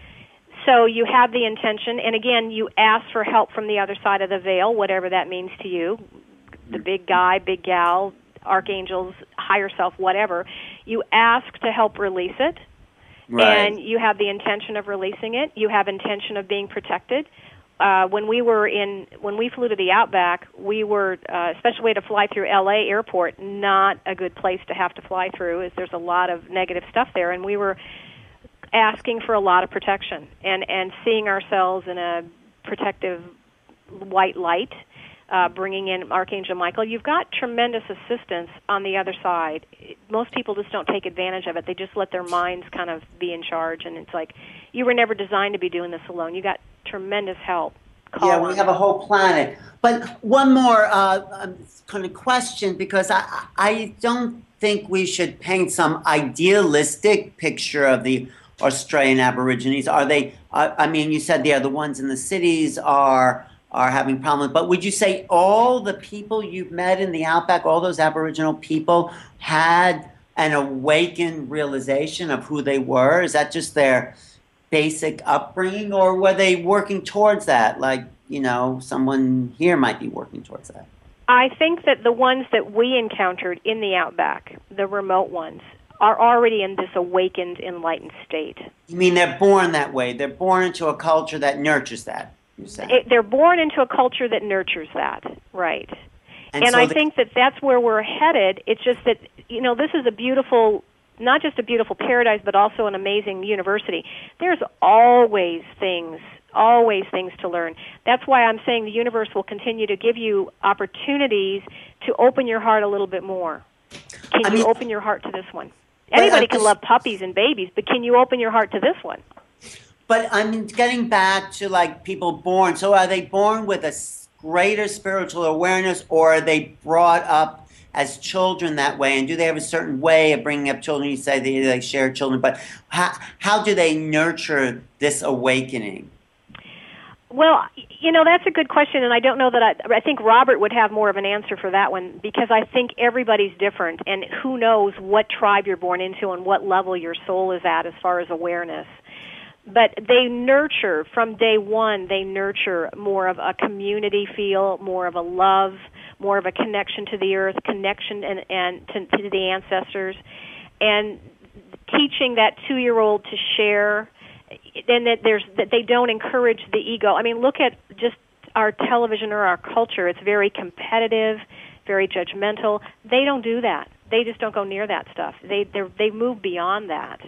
So you have the intention, and again, you ask for help from the other side of the veil, whatever that means to you, the big guy, big gal, archangels, higher self, whatever. You ask to help release it, right. And you have the intention of releasing it. You have intention of being protected. Uh, when we were in, when we flew to the Outback, we were, uh, especially way to fly through L A airport, not a good place to have to fly through, as there's a lot of negative stuff there, and we were asking for a lot of protection and, and seeing ourselves in a protective white light, uh, bringing in Archangel Michael. You've got tremendous assistance on the other side. Most people just don't take advantage of it. They just let their minds kind of be in charge, and it's like, you were never designed to be doing this alone. You got tremendous help. Call yeah, we have a whole planet. But one more uh, kind of question, because I, I don't think we should paint some idealistic picture of the Australian Aborigines. Are they, uh, I mean, you said they are the ones in the cities are are having problems, but would you say all the people you've met in the Outback, all those Aboriginal people had an awakened realization of who they were? Is that just their basic upbringing, or were they working towards that? Like, you know, someone here might be working towards that. I think that the ones that we encountered in the Outback, the remote ones, are already in this awakened, enlightened state. You mean they're born that way? They're born into a culture that nurtures that, you're saying? It, they're born into a culture that nurtures that, right. And, and so I they, think that that's where we're headed. It's just that, you know, this is a beautiful, not just a beautiful paradise, but also an amazing university. There's always things, always things to learn. That's why I'm saying the universe will continue to give you opportunities to open your heart a little bit more. Can I you mean, open your heart to this one? Anybody can love puppies and babies, but can you open your heart to this one? But I'm getting back to, like, people born. So are they born with a greater spiritual awareness, or are they brought up as children that way? And do they have a certain way of bringing up children? You say they, they share children, but how, how do they nurture this awakening? Well, you know, that's a good question, and I don't know that I, I think Robert would have more of an answer for that one, because I think everybody's different, and who knows what tribe you're born into and what level your soul is at as far as awareness. But they nurture, from day one, they nurture more of a community feel, more of a love, more of a connection to the earth, connection and, and to, to the ancestors, and teaching that two-year-old to share, and that there's that they don't encourage the ego. I mean, look at just our television or our culture. It's very competitive, very judgmental. They don't do that. They just don't go near that stuff. They they move beyond that.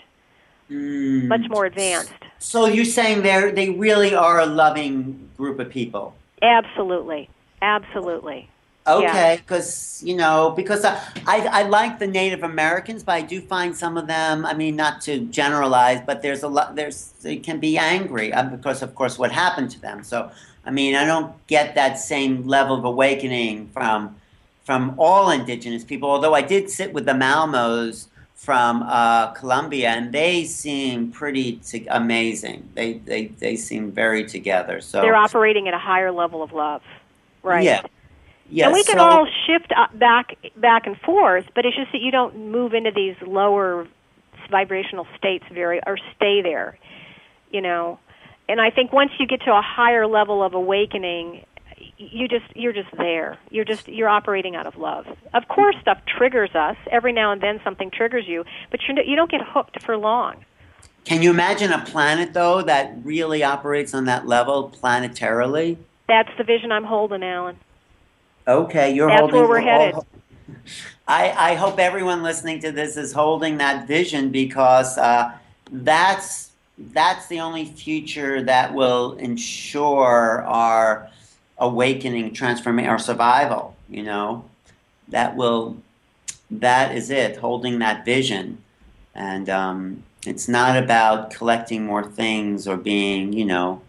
Mm. Much more advanced. So you're saying they they really are a loving group of people? Absolutely, absolutely. Okay, because you know, because I, I I like the Native Americans, but I do find some of them. I mean, not to generalize, but there's a lot. There's they can be angry uh, because, of course, what happened to them. So, I mean, I don't get that same level of awakening from from all indigenous people. Although I did sit with the Malmos from uh, Colombia, and they seem pretty to, amazing. They they they seem very together. They're So, operating at a higher level of love, right? yeah, And yeah. we can So. all shift up- back back and forth, but it's just that you don't move into these lower vibrational states very or stay there, you know. And I think once you get to a higher level of awakening, you just you're just there. You're just you're operating out of love. Of course, stuff triggers us every now and then. Something triggers you, but you you don't get hooked for long. Can you imagine a planet, though, that really operates on that level planetarily? That's the vision I'm holding, Alan. Okay, you're That's holding. where we're We're all, headed. I, I hope everyone listening to this is holding that vision because uh, that's that's the only future that will ensure our awakening, transformation, our survival. You know, that will that is it. Holding that vision, and um, it's not about collecting more things or being, you know,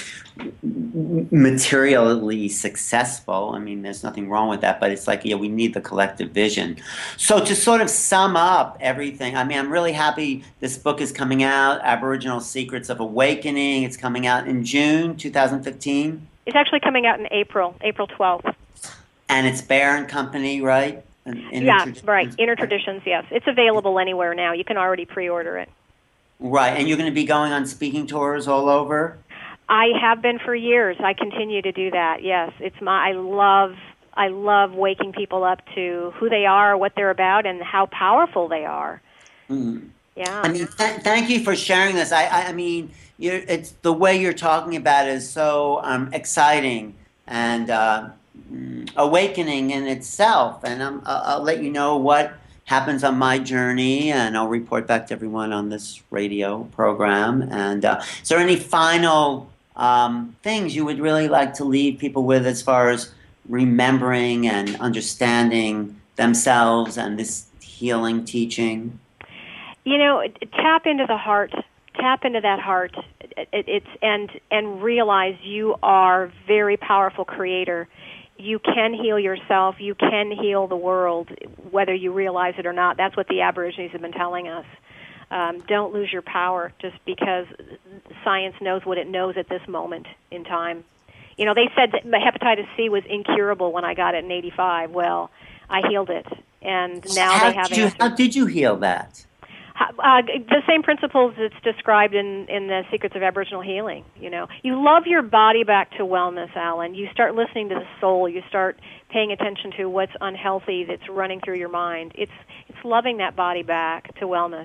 materially successful. I mean, there's nothing wrong with that, but it's like, yeah, we need the collective vision. So to sort of sum up everything, I mean, I'm really happy this book is coming out, Aboriginal Secrets of Awakening. It's coming out in June two thousand fifteen. It's actually coming out in April, April twelfth. And it's Bear and Company, right? Yeah, right. Inner Traditions, yes. It's available anywhere now. You can already pre-order it. Right, and you're going to be going on speaking tours all over? I have been for years. I continue to do that. Yes, it's my. I love. I love waking people up to who they are, what they're about, and how powerful they are. Mm. Yeah. I mean, th- thank you for sharing this. I, I, I mean, you're, it's the way you're talking about it is so um, exciting and uh, awakening in itself. And I'm, I'll, I'll let you know what happens on my journey, and I'll report back to everyone on this radio program. And uh, is there any final um, things you would really like to leave people with as far as remembering and understanding themselves and this healing teaching? You know, tap into the heart. Tap into that heart. It, it, it's and and realize you are a very powerful creator. You can heal yourself. You can heal the world, whether you realize it or not. That's what the Aborigines have been telling us. Um, don't lose your power just because science knows what it knows at this moment in time. You know, they said that hepatitis C was incurable when I got it in eighty-five. Well, I healed it, and now how they have did you, answers. How did you heal that? Uh, the same principles that's described in, in the Secrets of Aboriginal Healing. You know, you love your body back to wellness, Alan. You start listening to the soul. You start paying attention to what's unhealthy that's running through your mind. It's it's loving that body back to wellness.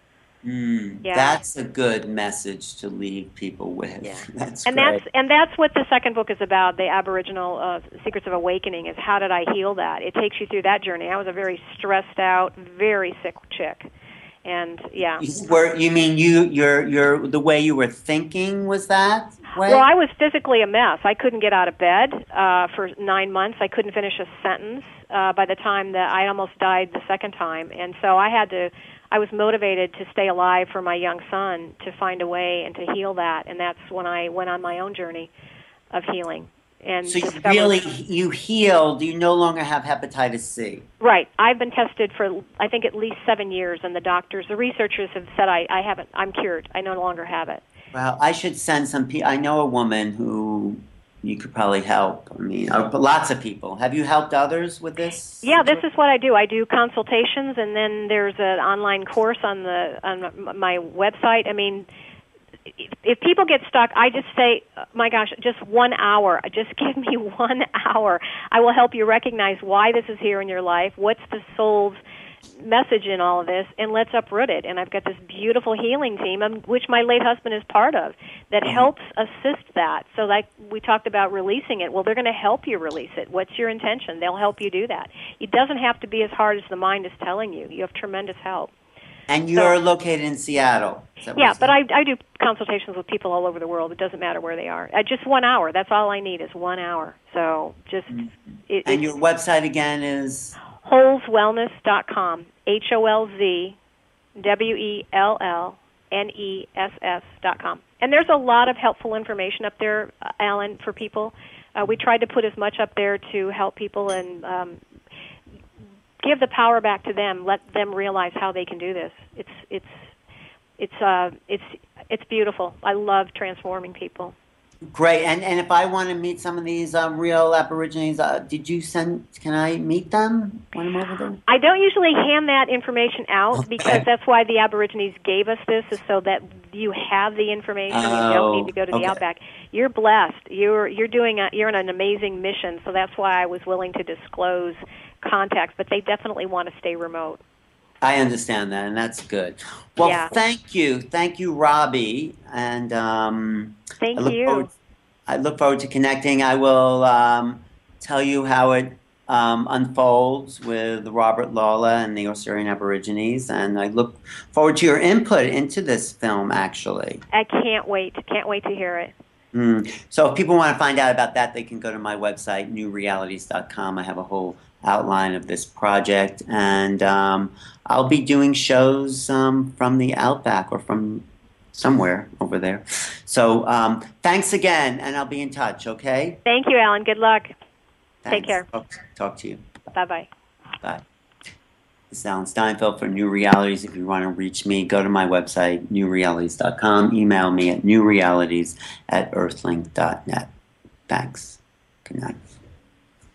Mm, Yeah. That's a good message to leave people with. Yeah. That's and great. that's and that's what the second book is about. The Aboriginal uh, Secrets of Awakening is how did I heal that? It takes you through that journey. I was a very stressed out, very sick chick. And yeah, You, were, you mean you, your, your, the way you were thinking was that way? well, I was physically a mess. I couldn't get out of bed uh, for nine months. I couldn't finish a sentence uh, by the time that I almost died the second time. And so I had to, I was motivated to stay alive for my young son to find a way and to heal that. And that's when I went on my own journey of healing. And so you discovered, really, you healed, you no longer have hepatitis C. right. I've been tested for, I think, at least seven years, and the doctors, the researchers have said I, I haven't, I'm cured. I no longer have it. Well, I should send some people. I know a woman who you could probably help. I mean, uh, lots of people. Have you helped others with this? Yeah, this is what I do. I do consultations, and then there's an online course on the on my website. I mean, if people get stuck, I just say, my gosh, just one hour. Just give me one hour. I will help you recognize why this is here in your life, what's the soul's message in all of this, and let's uproot it. And I've got this beautiful healing team, um, which my late husband is part of, that mm-hmm. helps assist that. So like we talked about releasing it, well, they're going to help you release it. What's your intention? They'll help you do that. It doesn't have to be as hard as the mind is telling you. You have tremendous help. And you're so, located in Seattle. Yeah, but I, I do consultations with people all over the world. It doesn't matter where they are. Uh, just one hour. That's all I need is one hour. So just. Mm-hmm. it, and your website again is? Holz Wellness dot com. H O L Z W E L L N E S S dot com. And there's a lot of helpful information up there, uh, Alan, for people. Uh, we tried to put as much up there to help people and um, give the power back to them. Let them realize how they can do this. It's it's it's uh it's it's beautiful. I love transforming people. Great. And and if I want to meet some of these um, real Aborigines, uh, did you send? Can I meet them when I'm over there? I don't usually hand that information out okay. because that's why the Aborigines gave us this, is so that you have the information. Oh, you don't need to go to the okay. Outback. You're blessed. You're you're doing a, you're on an amazing mission. So that's why I was willing to disclose contacts, but they definitely want to stay remote. I understand that, and that's good. Well, yeah. thank you. Thank you, Robbie. And um, thank I look you. Forward, I look forward to connecting. I will um, tell you how it um, unfolds with Robert Lawler and the Osirian Aborigines, and I look forward to your input into this film, actually. I can't wait. Can't wait to hear it. Mm. So if people want to find out about that, they can go to my website, new realities dot com. I have a whole outline of this project, and um, I'll be doing shows um, from the Outback or from somewhere over there. So um, thanks again, and I'll be in touch, okay? Thank you, Alan. Good luck. Thanks. Take care. Talk, talk to you. Bye-bye. Bye. This is Alan Steinfeld for New Realities. If you want to reach me, go to my website, new realities dot com. Email me at newrealities at earthlink dot net. Thanks. Good night.